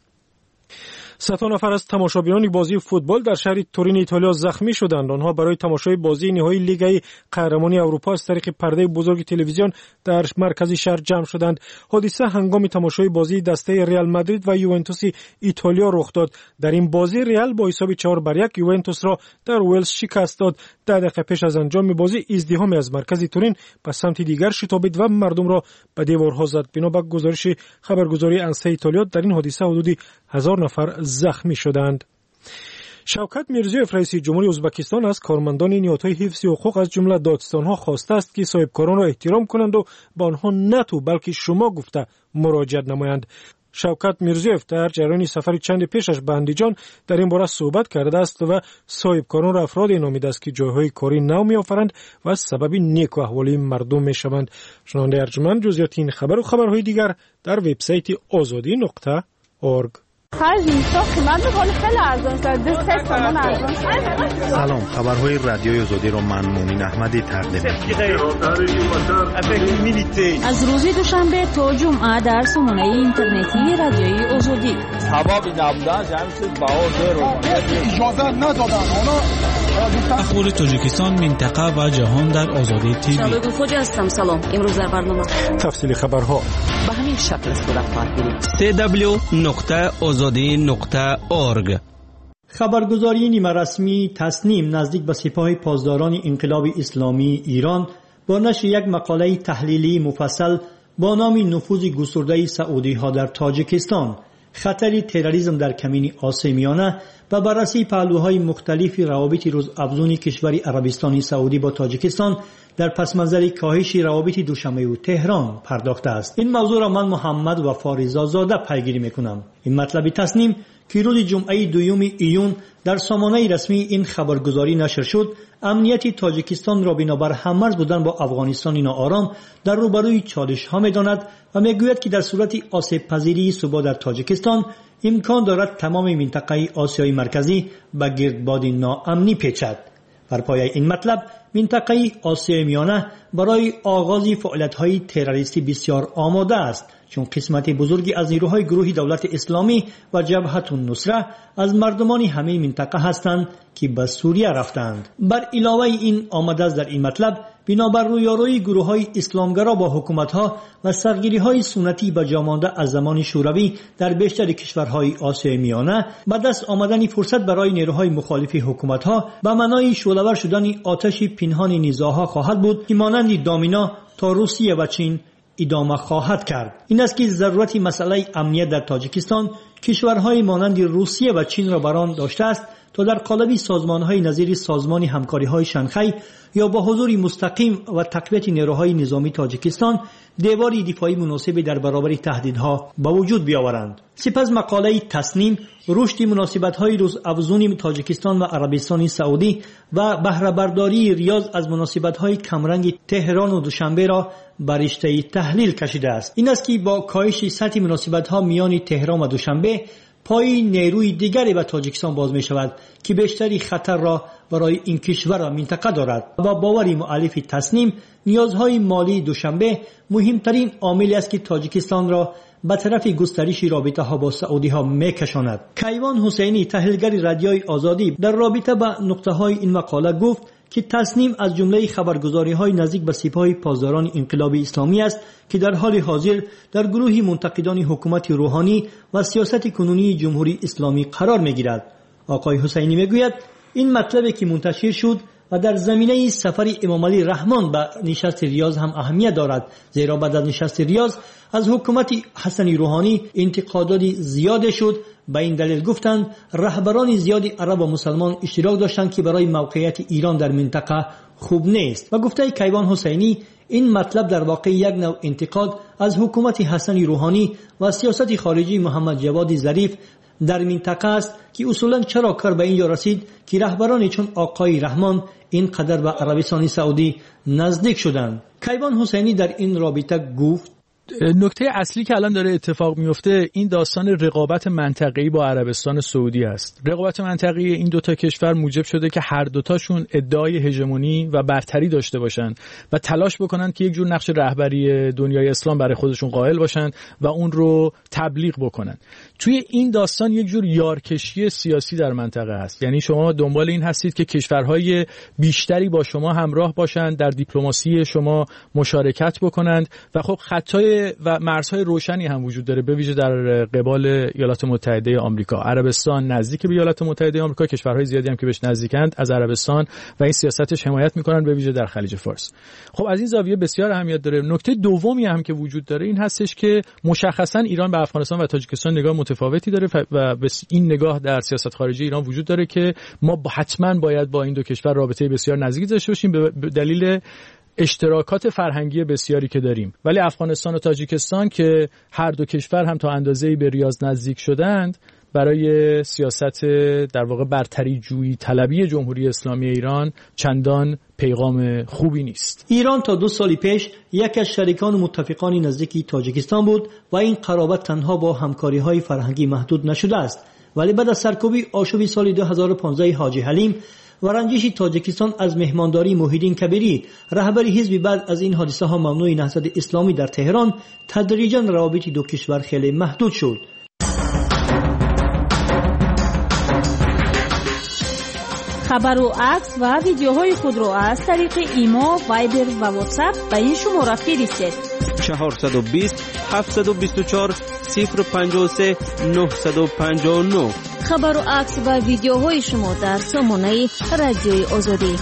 صد نفر از تماشاگران بازی فوتبال در شهر تورین ایتالیا زخمی شدند. آنها برای تماشای بازی نهایی لیگ قهرمانی اروپا از طریق پرده بزرگ تلویزیون در مرکز شهر جمع شدند. حادثه هنگام تماشای بازی دسته ریال مادرید و یوونتوس ایتالیا رخ داد. در این بازی ریال با حساب چهار بر یک یوونتوس را در ولز شکست داد. ده دقیقه پیش از انجام بازی ازدحامی از مرکز تورین به سمت دیگر شتابید و مردم را به دیوارها زد. بنا به گزارش خبرگزاری انسا ایتالیا در این حادثه حدود هزار نفر زخمی شدند. شوکت میرزیوف رئیس جمهوری ازبکستان از کارمندان نهادهای حفظ حقوق از جمله دادستان‌ها خواسته است که صاحبکاران را احترام کنند و به آنها نه تو بلکه شما گفته مراجعت نمایند. شوکت میرزیوف در جریان سفر چند پیشش به اندیجان در این باره صحبت کرده است و صاحبکاران را افرادی نامیده است که جایهای کاری نو می‌آفرند و سبب نیک و احوالی مردم می‌شوند. شنونده ارجمند جزئیات این خبر و خبرهای دیگر در وبسایت آزادی نقطه اورگ. سلام، خبرهای رادیوی آزادی را من مومن احمدی تقدیم می‌کنم. از روز دوشنبه تا جمعه در سامانه اینترنتی رادیوی آزادی. سببی نبودن جمعیت بهار اجازه ندادن. اخبار تاجیکستان، منطقه و جهان در آزادی تیوی. شالودو خوجا هستم. سلام. امروز در برنامه تفصیل خبرها به همین شکل صورت خواهد گرفت. دبلیو دبلیو دبلیو نقطه آزادی نقطه اورگ. خبرگزاری نیمه رسمی تصنیم نزدیک به سپاه پاسداران انقلاب اسلامی ایران با نشر یک مقاله تحلیلی مفصل با نام نفوذ گسترده سعودی ها در تاجیکستان، خطر تروریسم در کمین آسیا میانه و بررسی پهلوهای مختلف روابط روزافزون کشور عربستان سعودی با تاجیکستان در پس منظر کاهش روابط دوشنبه و تهران پرداخته است. این موضوع را من محمد و فاریزا زاده پیگیری میکنم. این مطلب تصنیم که روز جمعه دوم ایون در سامانه رسمی این خبرگزاری نشر شد، امنیت تاجیکستان را بنابر هم‌مرز بودن با افغانستان ناآرام در روبروی چالش ها می‌داند و میگوید که در صورت آسیب پذیری صوبا در تاجیکستان امکان دارد تمام منطقه آسیای مرکزی به گردباد ناامنی پیچد. بر پایه این مطلب منطقه آسیای میانه برای آغاز فعالیت‌های تروریستی بسیار آماده است، چون قسمت بزرگی از نیروهای گروه دولت اسلامی و جبهت النصره از مردمان همه منطقه هستند که به سوریه رفتند. بر علاوه این آمده است در این مطلب بنابر رویارویی گروه‌های اسلامگرا با حکومت‌ها و سرگیری‌های سنتی به جا مانده از زمان شوروی در بیشتر کشورهای آسیای میانه به دست آمدن فرصت برای نیروهای مخالف حکومت‌ها به معنای شعله‌ور شدن آتش پنهان نزاع‌ها خواهد بود که مانند دامینا تا روسیه و چین ادامه خواهد کرد. این است که ضرورت مسئله امنیت در تاجیکستان کشورهای مانند روسیه و چین را بران داشته است تا در قالب سازمان‌های نظیر سازمان همکاری‌های شانگهای یا با حضور مستقیم و تقویت نیروهای نظامی تاجیکستان دیواری دفاعی مناسب در برابر تهدیدها به وجود بیاورند. سپس مقاله تصنیم رشد مناسبت‌های روزافزون تاجیکستان و عربستان سعودی و بهره برداری ریاض از مناسبت‌های کمرنگ تهران و دوشنبه را بر رشته تحلیل کشیده است. این است که با کاهش سطح مناسبت‌ها میان تهران و دوشنبه پای نیروی دیگری به تاجیکستان باز می شود که بیشتری خطر را برای این کشور و منطقه دارد. با باوری مؤلف تصنیم نیازهای مالی دوشنبه مهمترین عاملی است که تاجیکستان را به طرف گسترش رابطه ها با سعودی ها می کشاند. کیوان حسینی تحلیلگر رادیوی آزادی در رابطه با نقطه های این مقاله گفت که تصنیم از جمله خبرگزاری های نزدیک به سپاه پاسداران انقلاب اسلامی است که در حال حاضر در گروه منتقدان حکومت روحانی و سیاست کنونی جمهوری اسلامی قرار می گیرد. آقای حسینی می گوید این مطلبی که منتشر شد و در زمینه سفر امام علی رحمان به نشست ریاض هم اهمیت دارد، زیرا بعد از نشست ریاض از حکومت حسن روحانی انتقادات زیاد شد. به این دلیل گفتند رهبران زیادی عرب و مسلمان اشتراک داشتند که برای موقعیت ایران در منطقه خوب نیست. و گفته کیوان حسینی این مطلب در واقع یک نوع انتقاد از حکومت حسن روحانی و سیاست خارجی محمد جواد ظریف در منطقه است که اصولا چرا کار به اینجا رسید که رهبران چون آقای رحمان اینقدر به عربستان سعودی نزدیک شدند. کیوان حسینی در این رابطه گفت نکته اصلی که الان داره اتفاق میفته این داستان رقابت منطقه‌ای با عربستان سعودی است. رقابت منطقه‌ای این دوتا کشور موجب شده که هر دوتاشون ادعای هژمونی و برتری داشته باشند و تلاش بکنند که یک جور نقش رهبری دنیای اسلام برای خودشون قائل باشند و اون رو تبلیغ بکنند. توی این داستان یک جور یارکشی سیاسی در منطقه هست. یعنی شما دنبال این هستید که کشورهای بیشتری با شما همراه باشند، در دیپلماسی شما مشارکت بکنند و خب خطای و مرزهای روشنی هم وجود داره، به ویژه در قبال ایالات متحده آمریکا. عربستان نزدیک به ایالات متحده آمریکا، کشورهای زیادی هم که بهش نزدیکند از عربستان و این سیاستش حمایت میکنن، به ویژه در خلیج فارس. خب از این زاویه بسیار اهمیت داره. نکته دومی هم که وجود داره این هستش که مشخصا ایران به افغانستان و تاجیکستان نگاه متفاوتی داره و این نگاه در سیاست خارجی ایران وجود داره که ما حتما باید با این دو کشور رابطه بسیار نزدیک داشته باشیم به دلیل اشتراکات فرهنگی بسیاری که داریم. ولی افغانستان و تاجیکستان که هر دو کشور هم تا اندازه‌ای به ریاض نزدیک شدند، برای سیاست در واقع برتری جویی طلبی جمهوری اسلامی ایران چندان پیغام خوبی نیست. ایران تا دو سال پیش یک از شریکان و متفقان نزدیک تاجیکستان بود و این قرابت تنها با همکاری‌های فرهنگی محدود نشده است. ولی بعد از سرکوبی آشوب سال دو هزار و پانزده حاجی حلیم و رنجش تاجیکستان از مهمانداری موحدین کبیری، رهبر حزب بعد از این حادثه ها ممنوع نهضت اسلامی در تهران، تدریجاً روابط دو کشور خیلی محدود شد. خبر و عکس و ویدیوهای خود را از طریق ایما، وایبر و واتساپ به این شماره فرستید: چهارصد و بیست هفتصد و بیست و چهار صفر پنجاه و سه نهصد و پنجاه و نه. خبر و عکس و ویدیوهای شما در سامانه رادیوی آزادی.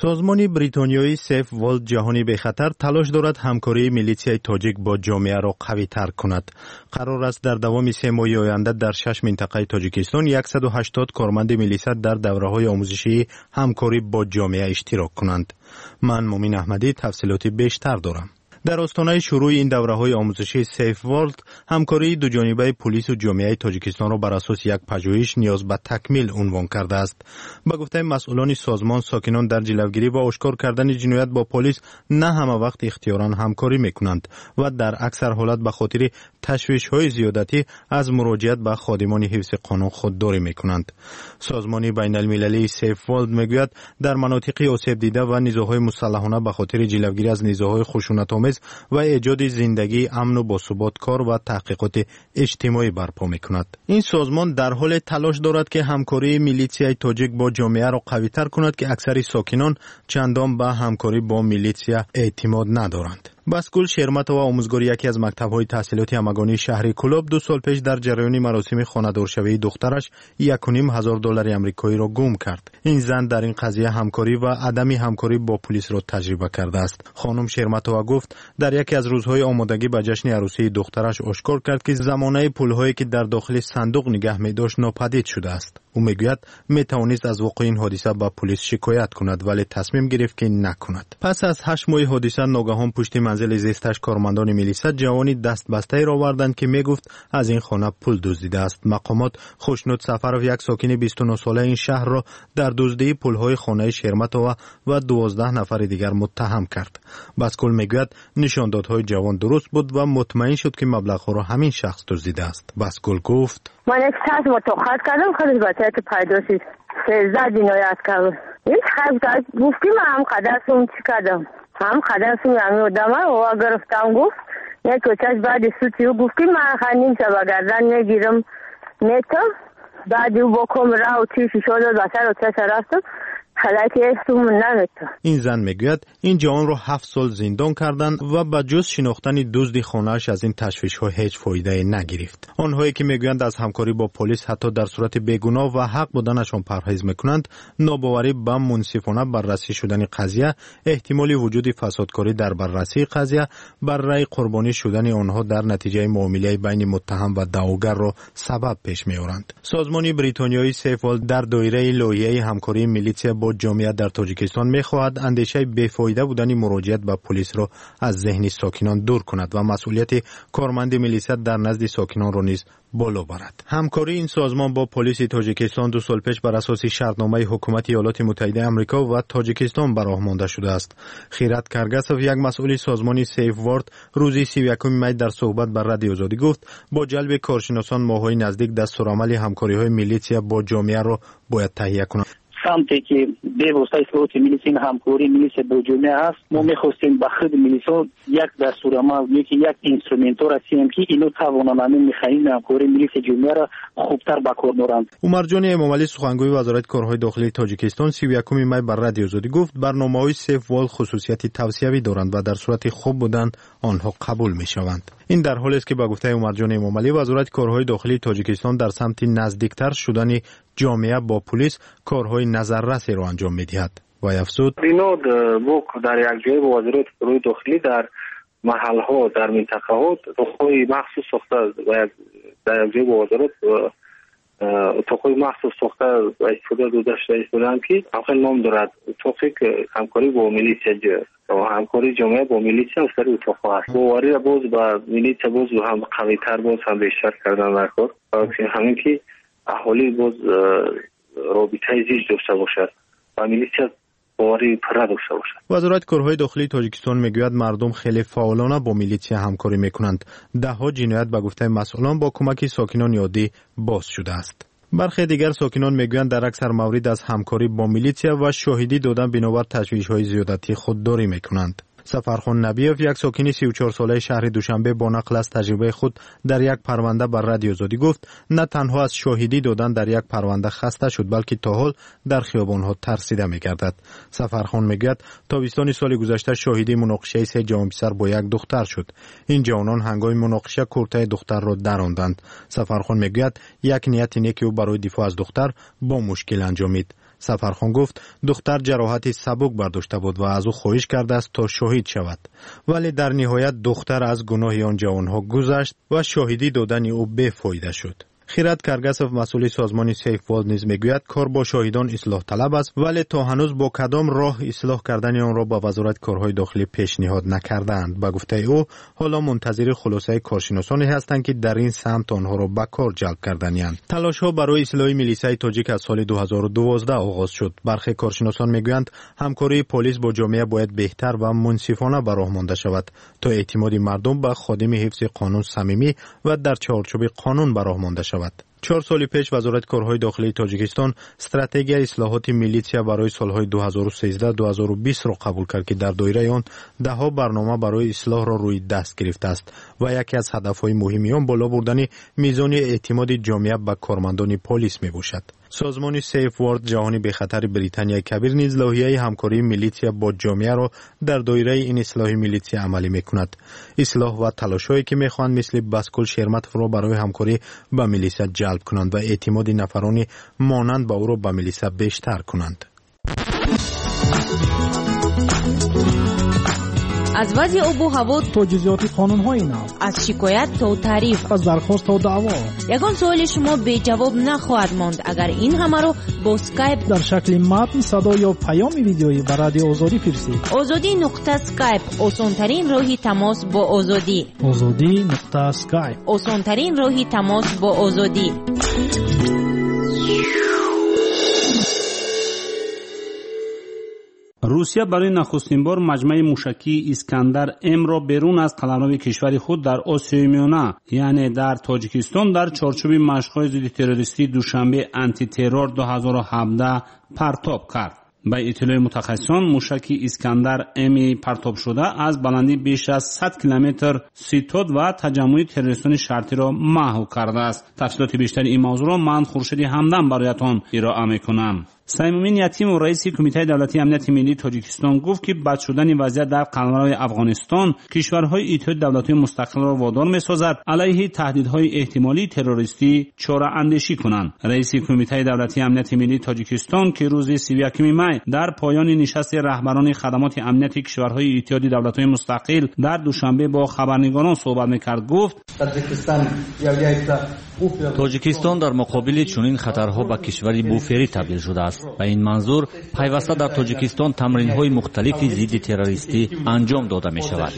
سازمان بریتانیایی سیف ورلد جهانی به خطر تلاش دارد همکاری میلیسیای تاجیک با جامعه را قوی تر کند. قرار است در دوام سه ماه آینده در شش منطقه تاجیکستان صد و هشتاد کارمند میلیسا در دوره‌های آموزشی همکاری با جامعه اشتراک کنند. من مومین احمدی تفصیلات بیشتر دارم. در آستانه شروع این دوره‌های آموزشی سیف ورلد، همکاری دو جانبه پلیس و جامعه تاجیکستان را بر اساس یک پژوهش نیاز به تکمیل عنوان کرده است. به گفته مسئولان سازمان، ساکنان در جلوگیری و آشکار کردن جنایت با پلیس نه همه وقت اختیاراً همکاری می‌کنند و در اکثر حالات به خاطر تشویش‌های زیادتی از مراجعت به خادمان حفظ قانون خودداری می‌کنند. سازمان بین‌المللی سیف ورلد می‌گوید در مناطق آسیب دیده و نیروهای مسلحانه به خاطر جلوگیری از نیروهای خشونت‌آمیز و ایجاد زندگی امن و باثبات کار و تحقیقات اجتماعی برپا می‌کند. این سازمان در حال تلاش دارد که همکاری میلیسیای تاجیک با جامعه را قوی‌تر کند که اکثر ساکنان چندان به همکاری با میلیسیا اعتماد ندارند. بسکول شرمت و آموزگار یکی از مکتب‌های تحصیلاتی همگانی شهر کلوب دو سال پیش در جریان مراسم خانه‌دارشوی دخترش یک و نیم هزار دلار آمریکایی را گم کرد. این زن در این قضیه همکاری و عدم همکاری با پلیس را تجربه کرده است. خانم شرمتووا گفت در یکی از روزهای آمادگی به جشن عروسی دخترش آشکار کرد که زمانه پول‌هایی که در داخل صندوق نگه می‌داشت ناپدید شده است. او میگوید میتوانست از وقوع این حادثه به پلیس شکایت کند ولی تصمیم گرفت که نکند. پس از هشت ماه حادثه ناگهان پشت منزل زیستش کارمندان میلیسا جوانی دست بسته را آوردند که میگفت از این خانه پول دزدیده است. مقامات خوشنود سفرов یک ساکن بیست و نه ساله این شهر را در دزدی پولهای خانه شرمتووا و دوازده نفر دیگر متهم کرد. بسکول میگوید نشاندادهای جوان درست بود و مطمئن شد که مبلغ را همین شخص دزدیده است. بسکول گفت من یک ساعت متوقعت کردم خیلی بچه که پیدا شد سیزده جنایت کرد. این خیلی گفتی من هم قدرسون چی کردم هم قدرسون یعنی آدم و گرفتم گفت یک کوچش بعد سوتی و گفتی من خندیم چه بگردن میگیرم نیتا بعد او با کمره و چیشی شد و بسر و چه رفتم این زن میگوید این جوان را هفت سال زندان کردند و با جز شناختن دزد خانه‌اش از این تشویش‌ها هیچ فایده نگرفت. آنهایی که میگویند از همکاری با پلیس حتی در صورت بیگناه و حق بودنشان پرهیز میکنند، ناباوری به منصفانه بررسی شدن قضیه، احتمال وجود فسادکاری در بررسی قضیه، برای قربانی شدن آنها در نتیجه معامله بین متهم و دعواگر را سبب پیش میآورند. سازمان بریتانیایی سیف ورلد در دایره لایحه همکاری میلیسیا با جامعه در تاجیکستان می‌خواهد اندیشه بی‌فایده بودن مراجعت به پلیس را از ذهن ساکنان دور کند و مسئولیت کارمند میلیسا در نزد ساکنان را نیز بالا برد. همکاری این سازمان با پلیس تاجیکستان دو سال پیش بر اساس شرطنامه حکومت ایالات متحده آمریکا و تاجیکستان به راه مانده شده است. خیرات کرگسوف یک مسئول سازمان سیف ورلد روز سی و یکم می در صحبت با رادیو آزادی گفت با جلب کارشناسان ماه‌های نزدیک دستورالعمل همکاری‌های میلیسیا با جامعه را باید تهیه کنند. سمتی که به واسطه صورت میلیسین همکاری میلیسیا با جامعه است، ما میخواستیم به خود میلیسا یک دستورالعمل یکی یک اینسترومنت را رسیم که اینو توانانه میخواهیم همکاری میلیسیا جامعه را خوبتر به کار برند. عمر جان امامعلی سخنگوی وزارت کارهای داخلی تاجیکستان سی و یکم می بر رادیو آزادی گفت برنامه‌های سیف ورلد خصوصیت توصیوی دارند و در صورت خوب بودن آنها قبول میشوند. این در حالی است که با گفته عمر جان امامعلی وزارت کارهای داخلی تاجیکستان در سمت نزدیکتر شدن جامعه با پلیس کارهای نظررسی را انجام می‌دهد. و افزود اینو در یک جای با وزارت کارهای داخلی در محل‌ها در منطقه‌ها اتاق‌های مخصوص ساخته و در یک جای با وزارت اتاق‌های مخصوص ساخته و استفاده داشته استفاده که آخر نام دارد اتاقی که همکاری با میلیسیا و همکاری جامعه با میلیسیا و سر اتاق‌ها هست. باوری باز با میلیسیا باز هم قوی‌تر باز هم بیشتر کردن در کار همین که اهالی باز رابطه زیج داشته باشد و میلیسیا باوری پره داشته باشد. وزارت کارهای داخلی تاجیکستان میگوید مردم خیلی فعالانه با میلیسیا همکاری میکنند. ده ها جنایت به گفته مسئولان با کمک ساکنان عادی باز شده است. برخی دیگر ساکنان میگویند در اکثر موارد از همکاری با میلیسیا و شاهدی دادن بنابر تشویش‌های زیادتی خودداری میکنند. سفرخان نبیوف یک ساکن سی و چهار ساله شهر دوشنبه با نقل از تجربه خود در یک پرونده بر رادیو آزادی گفت نه تنها از شاهدی دادن در یک پرونده خسته شد بلکه تا حال در خیابان‌ها ترسیده می‌گردد. سفرخان میگوید تابستان سال گذشته شاهدی مناقشه سه جوان پسر با یک دختر شد. این جوانان هنگام مناقشه کرته دختر را دراندند. سفرخان میگوید یک نیت نیکی او برای دفاع از دختر با مشکل انجامید. سفرخان گفت دختر جراحت سبک برداشته بود و از او خواهش کرده است تا شهید شود، ولی در نهایت دختر از گناه آن جوانها گذشت و شاهدی دادن او بی‌فایده شد. خیرات کرگسوف مسئول سازمان سیف ورلد نیز میگوید کار با شاهدان اصلاح طلب است، ولی تا هنوز با کدام راه اصلاح کردن آن را با وزارت کارهای داخلی پیشنهاد نکردند. به گفته او حالا منتظر خلاصه کارشناسانی هستند که در این سمت آنها را به کار جلب کرده‌اند. تلاش‌ها برای اصلاح میلیسای تاجیک از سال دو هزار و دوازده آغاز شد. برخی کارشناسان میگویند همکاری پلیس با جامعه باید بهتر و منصفانه به راه مانده شود تا اعتماد مردم به خادم حفظ قانون صمیمی و در چارچوب قانون به راه مانده شود. چهار سال پیش وزارت کارهای داخلی تاجیکستان استراتژی اصلاحات میلیسیا برای سالهای دو هزار و سیزده تا دو هزار و بیست را قبول کرد که در دایره آن ده ها برنامه برای اصلاح را روی دست گرفته است و یکی از هدفهای مهم آن بالا بردن میزان اعتماد جامعه به کارمندان پلیس میباشد. سازمان سیف ورلد جهانی به خطر بریتانیای کبیر نیز لایحه همکاری میلیسیا با جامعه را در دایره این اصلاح میلیسیا عملی میکند. اصلاح و تلاش‌هایی که میخواهند مثل بسکل شرمتف را برای همکاری با میلیسیا جلب کنند و اعتماد نفرانی مانند با او را به میلیسیا بیشتر کنند. از وضع آب و هوا تا جزئیات قانون‌های نو، از شکایت تا تعریف، از درخواست تا دعوا، یگان سوال شما بی جواب نخواهد ماند اگر این همه رو با اسکایپ در شکل متن، صدا یا پیام ویدیویی به رادیو آزادی فرستید. آزادی نقطه اسکایپ آسان‌ترین راهی تماس با آزادی. آزادی نقطه اسکایپ آسان‌ترین راهی تماس با آزادی. روسیه برای نخستین بار مجمع موشکی اسکندر ام را بیرون از قلمرو کشور خود در آسیای میانه یعنی در تاجیکستان در چارچوب مشق‌های ضد تروریستی دوشنبه آنتی ترور دو هزار و هفده پرتاب کرد. به اطلاع متخصصان موشک اسکندر امی پرتاب شده از بلندی بیش از صد کیلومتر ستود و تجمع تروریستان شرطی را محو کرده است. تفصیلات بیشتر این موضوع را من خورشید همدم برایتان ارائه میکنم. سیمومین یتیم و رئیس کمیته دولتی امنیت ملی تاجیکستان گفت که بد شدن وضعیت در قلمرو افغانستان کشورهای اتحاد دولت‌های مستقل را وادار می‌سازد علیه تهدیدهای احتمالی تروریستی چاره اندیشی کنند. رئیس کمیته دولتی امنیت ملی تاجیکستان که روز سی و یکم می در پایان نشست رهبران خدمات امنیتی کشورهای اتحاد دولت‌های مستقل در دوشنبه با خبرنگاران صحبت می‌کرد گفت تاجیکستان در مقابل چنین خطرها به کشوری بوفری تبدیل شده است. به این منظور پیوسته در تاجیکستان تمرین‌های مختلفی ضد تروریستی انجام داده می‌شود.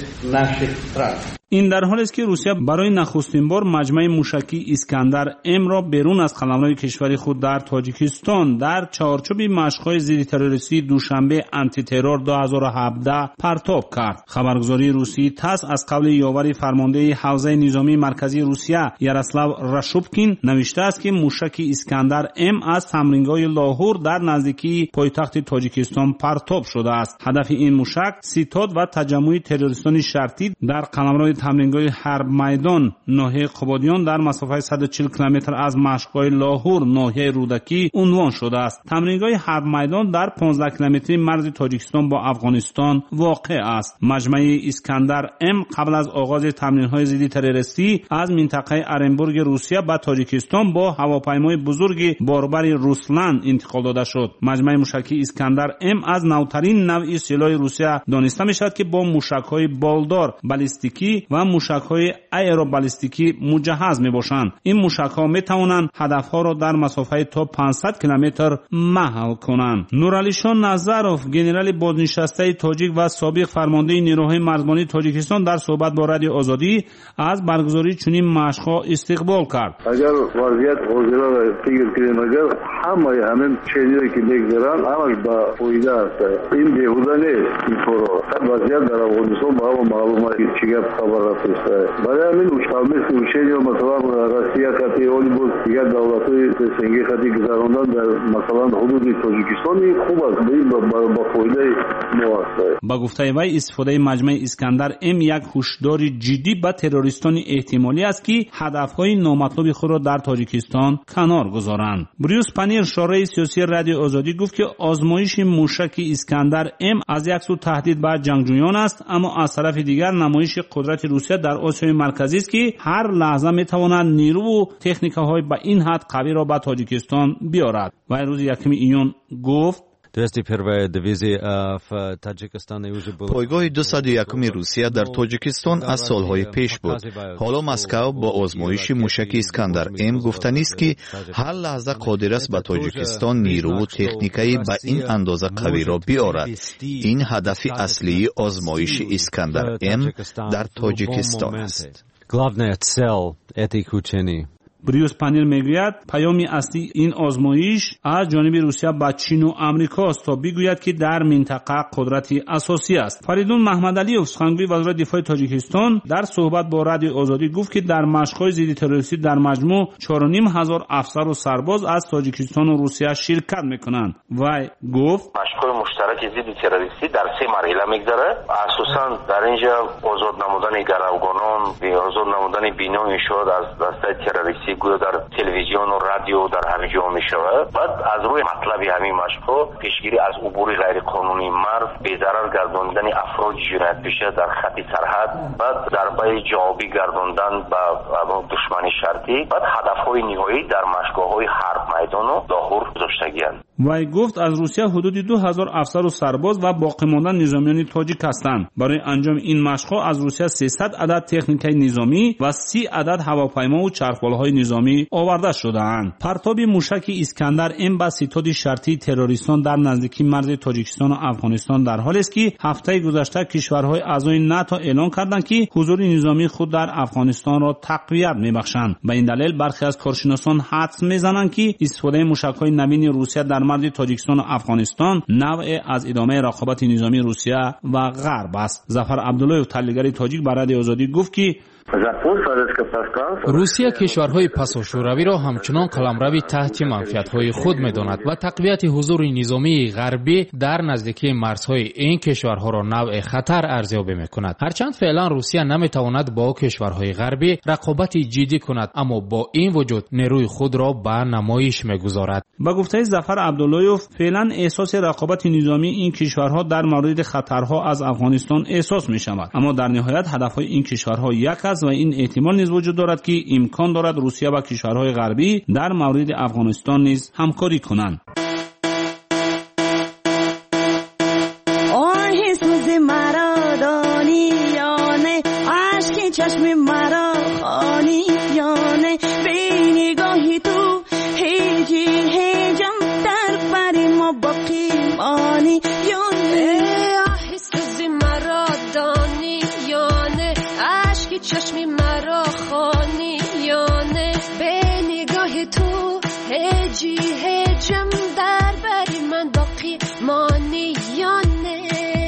این در حالی است که روسیه برای نخستین بار مجمع موشکی اسکندر ام را بیرون از قلمرو کشور خود در تاجیکستان در چارچوب مشق‌های ضد تروریستی دوشنبه آنتی ترور دو هزار و هفده پرتاب کرد. خبرگزاری روسی تاس از قول یاور فرمانده حوزه نظامی مرکزی روسیه یاراسلاو راشوبکین نوشته است که موشک اسکندر ام از تمرینگاه لاهور در نزدیکی پایتخت تاجیکستان پرتاب شده است. هدف این موشک ستاد و تجمع تروریستان شرطی در قلمرو تمرینگاه حرب میدان ناحیه قبادیان در مسافت صد و چهل کیلومتر از مشق‌های لاهور ناحیه رودکی عنوان شده است. تمرینگاه حرب میدان در پانزده کیلومتری مرز تاجیکستان با افغانستان واقع است. مجمع اسکندر ام قبل از آغاز تمرین‌های ضد تروریستی از منطقه ارنبورگ روسیه به تاجیکستان با هواپیمای بزرگ باربر روسلن انتقال داده شد. مجمع موشکی اسکندر ام از نوترین نوع سلاح روسیه دانسته می‌شود که با موشک‌های بالدار بالستیکی و موشک‌های ایروبالیستیکی مجهز می‌باشند. این موشک‌ها می‌توانند هدف‌ها را در مسافت تا پانصد کیلومتر محو کنند. نورعلی شاه نظروف ژنرال بازنشسته تاجیک و سابق فرمانده نیروهای مرزبانی تاجیکستان در صحبت با رادیو آزادی از برگزاری چنین مشق‌ها استقبال کرد. اگر وضعیت حاضر را فکر کنیم اگر همه همین چیزی که می‌گذرن همش با فایده است. این بیهوده نیست. این پرو وضعیت در افغانستان با هم معلومه که چیه خبر رفته. برای همین مشابه سوشیج مثلا روسیه خطی اولی بود دیگر دولت‌های سنگی خطی گذراندن در مثلا حدود تاجیکستان خوب است با فایده ما است. با گفته وی استفاده مجمع اسکندر ام یک هشدار جدی به تروریستان احتمالی است که هدف‌های نامطلوب خود را در تاجیکستان کنار گذارند. بریوس پنیر شورای سیاسی رادیو آزادی گفت که آزمایش موشک اسکندر ام از یک سو تهدید بر جنگجویان است اما از طرف دیگر نمایش قدرت قدرت روسیه در آسیای مرکزی است که هر لحظه میتواند نیرو و تکنیک‌های به این حد قوی را به تاجیکستان بیارد. و روز یکم ایون گفت پایگاه دویست و یکم روسیه در تاجیکستان از سالهای پیش بود. حالا مسکو با آزمایش موشک اسکندر ام گفتنی است که هر لحظه قادر است به تاجیکستان نیرو و تکنیکی به این اندازه قوی را بیارد. این هدف اصلی آزمایش اسکندر ام در تاجیکستان است. بریوس پانیر میگوید پیامی اصلی این آزمایش از جانب روسیه به چین و امریکا است تا بگوید که در منطقه قدرتی اساسی است. فریدون محمدعلیوف سخنگوی وزارت دفاع تاجیکستان در صحبت با رادیو آزادی گفت که در مشق‌های ضد تروریستی در مجموع چهار و نیم هزار افسر و سرباز از تاجیکستان و روسیه شرکت میکنند و گفت مشق‌های مشترک ضد تروریستی در سه مرحله میگذره. اساساً در اینجا آزاد نمودن گروگانان و آزاد نمودن بینایی شد از دسته تروریستی گویا در تلویزیون و رادیو در همه جا می شود. بعد از روی مطلب همین مشق‌ها پیشگیری از عبور غیر قانونی مرز، بی‌ضرر گرداندن افراد جنایت پیشه در خط سرحد، بعد ضربه جوابی گرداندن به دشمن شرطی، بعد هدف‌های نهایی در مشق‌های حرب میدان و لاهور گذاشتگی‌اند. وی گفت از روسیه حدود دو هزار افسر و سرباز و باقی ماندن نظامیان تاجیک هستند. برای انجام این مشق‌ها از روسیه سیصد عدد تکنیکای نظامی و سی عدد هواپیما و چرخبال‌های نظامی آورده شده‌اند. پرتاب موشک اسکندر ام با ستاد شرطی تروریستان در نزدیکی مرز تاجیکستان و افغانستان در حالی است که هفته گذشته کشورهای اعضای ناتو اعلام کردند که حضور نظامی خود در افغانستان را تقویت می‌بخشند. به این دلیل برخی از کارشناسان حدس می‌زنند که استفاده موشک‌های نوین روسیه در مرز تاجیکستان و افغانستان نوع از ادامه رقابت نظامی روسیه و غرب است. ظفر عبدالله تحلیلگر تاجیک به رادیو آزادی گفت که روسیه کشورهای پسا شوروی را همچنان قلمرو تحت منفعت‌های خود می‌داند و تقویت حضور نظامی غربی در نزدیکی مرزهای این کشورها را نوع خطر ارزیابی می‌کند. هرچند فعلا روسیه نمی‌تواند با کشورهای غربی رقابت جدی کند، اما با این وجود نیروی خود را به نمایش می‌گذارد. با گفته ظفر عبداللهیوف فعلا احساس رقابت نظامی این کشورها در مورد خطرها از افغانستان احساس می‌شود، اما در نهایت هدف‌های این کشورها یک و این احتمال نیز وجود دارد که امکان دارد روسیه و کشورهای غربی در مورد افغانستان نیز همکاری کنند. آه سوز مرا دانی یانه عشق چشم مرا خانی یانه به نگاهی تو هیجی هیجم در بر ما باقی مانی یانه آه سوز مرا دانی یانه عشق چشمی مرا خانی یانه به نگاه تو هجی هجم در بری من باقی مانی یانه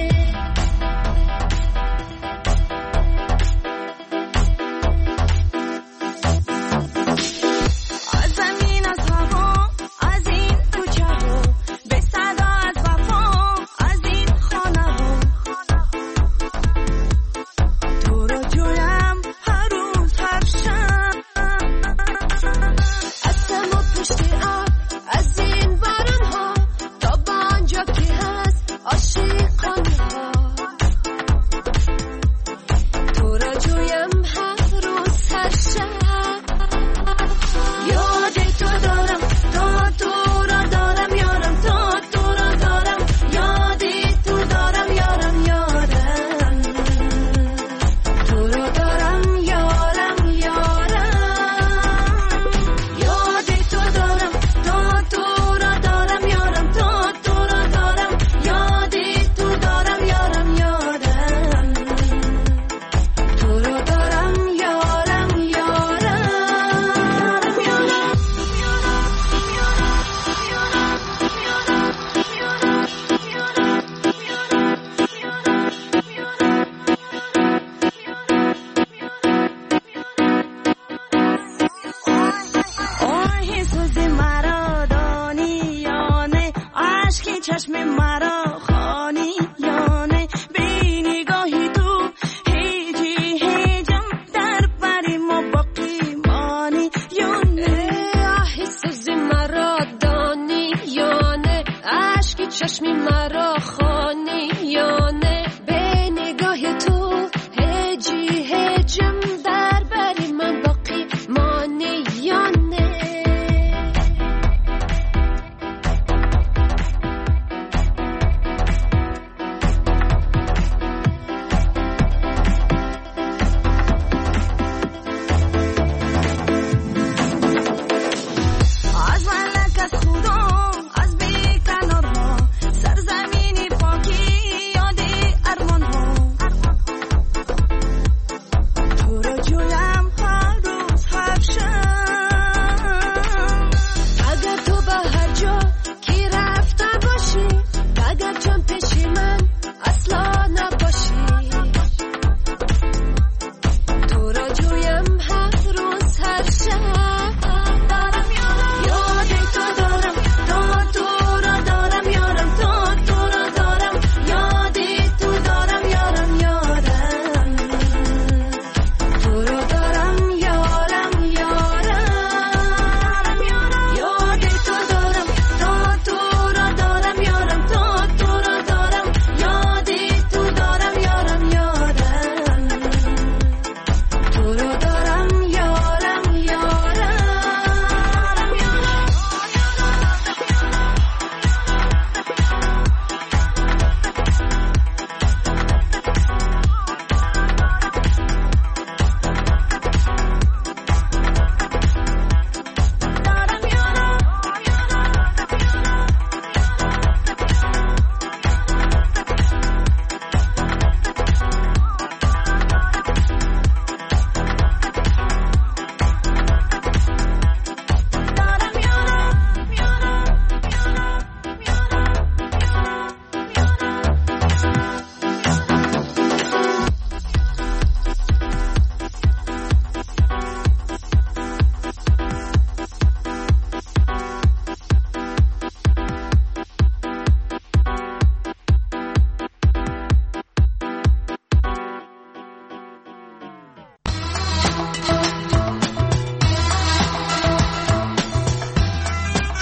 از زمین از هوا از این کوچه ها به صدا از وفا از این خانه ها تو را جویم هر روز هر شب از سما پشت اب از این باران ها تا به آنجا که هست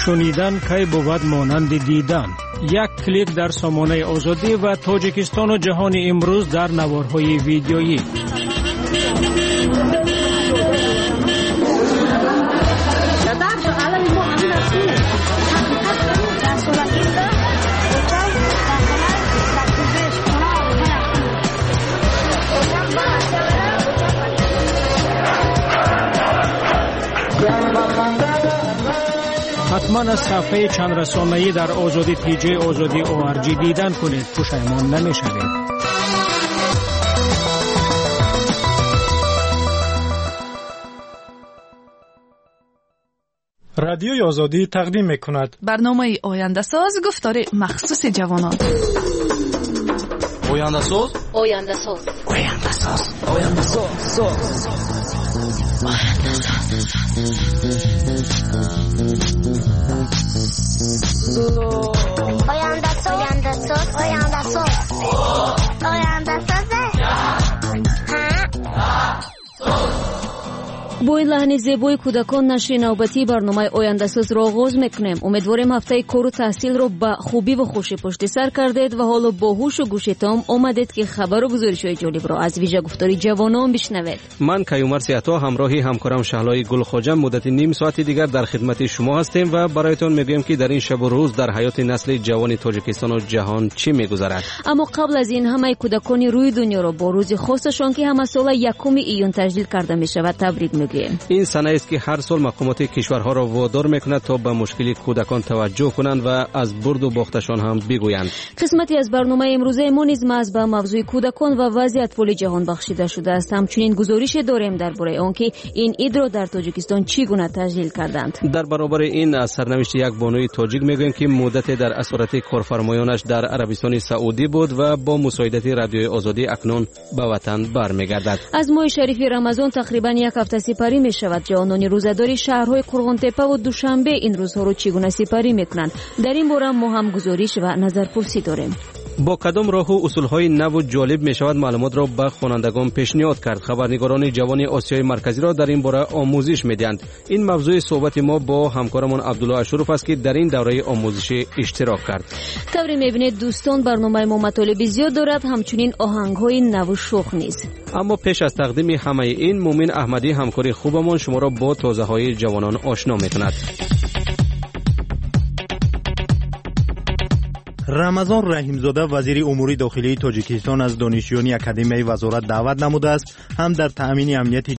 شنیدن کی بود مانند دیدن. یک کلیک در سامانه آزادی و تاجیکستان و جهان امروز در نوارهای ویدیویی. حتما از صفحه چند رسانه‌ای در آزادی تی جی آزادی او آر جی دیدن کنید، پشیمان نمی‌شوید. رادیوی آزادی تقدیم می‌کند برنامه آینده ساز، گفتار مخصوص جوانان. آینده ساز، آینده ساز، آینده ساز، آینده ساز. آینده ساز، آینده ساز، آینده ساز، آینده ساز. با این لحن زیبای کودکان نشر نوبتی برنامه آینده ساز را آغاز میکنیم. امیدواریم هفته کار و تحصیل را با خوبی و خوشی پشت سر کردید و حالا با هوش و گوش تام آمدید که خبر و گزارش‌های جالب را از ویژه گفتاری جوانان بشنوید. من کیومرث سیاتا همراهی همکارم شهلای گلخواجه مدت نیم ساعت دیگر در خدمت شما هستیم و برایتان میگوییم که در این شب و روز در حیات نسل جوان تاجیکستان و جهان چی میگذرد. اما قبل از این همه کودکان روی دنیا را با روز خاصشان که همه سال یکم ایون تجلیل کرده میشود تبریک میگوییم. این سنه است که هر سال مقامات کشورها را وادار میکند تا به مشکل کودکان توجه کنند و از برد و باختشان هم بگویند. قسمتی از برنامه امروزه ما نیز از به موضوع کودکان و وضعیت پول جهان بخشیده شده است. همچنین گزارش داریم درباره آنکه این عید را در تاجیکستان چگونه تجلیل کردند. در برابر این از سرنوشت یک بانوی تاجیک میگوییم که مدت در اسارت کارفرمایانش در عربستان سعودی بود و با مساعدت رادیوی آزادی اکنون به وطن برمیگردد. از ماه شریف رمضان تقریبا یک هفته سپری می شود. جوانان روزداری شهرهای قرغانتپه و دوشنبه این روزها رو چگونه سپری میکنند؟ در این باره ما هم گزارش و نظرپرسی داریم. با کدام راه و اصولهای نو و جالب می شود معلومات را به خوانندگان پیشنهاد کرد. خبرنگاران جوان آسیای مرکزی را در این باره آموزش میدهند. این موضوع صحبت ما با همکارمان عبدالله اشرف است که در این دوره آموزشی اشتراک کرد. طوری میبینید دوستان برنامه ما مطالب زیاد دارد، همچنین آهنگ‌های نو و شوخ نیز. اما پیش از تقدیم همه این، مومن احمدی همکار خوبمان شما را با تازه‌های جوانان آشنا می‌کند. رمضان رحیمزاده وزیر امور داخلی تاجیکستان از دانشجویان اکادمی وزارت دعوت نموده است هم در تأمین امنیت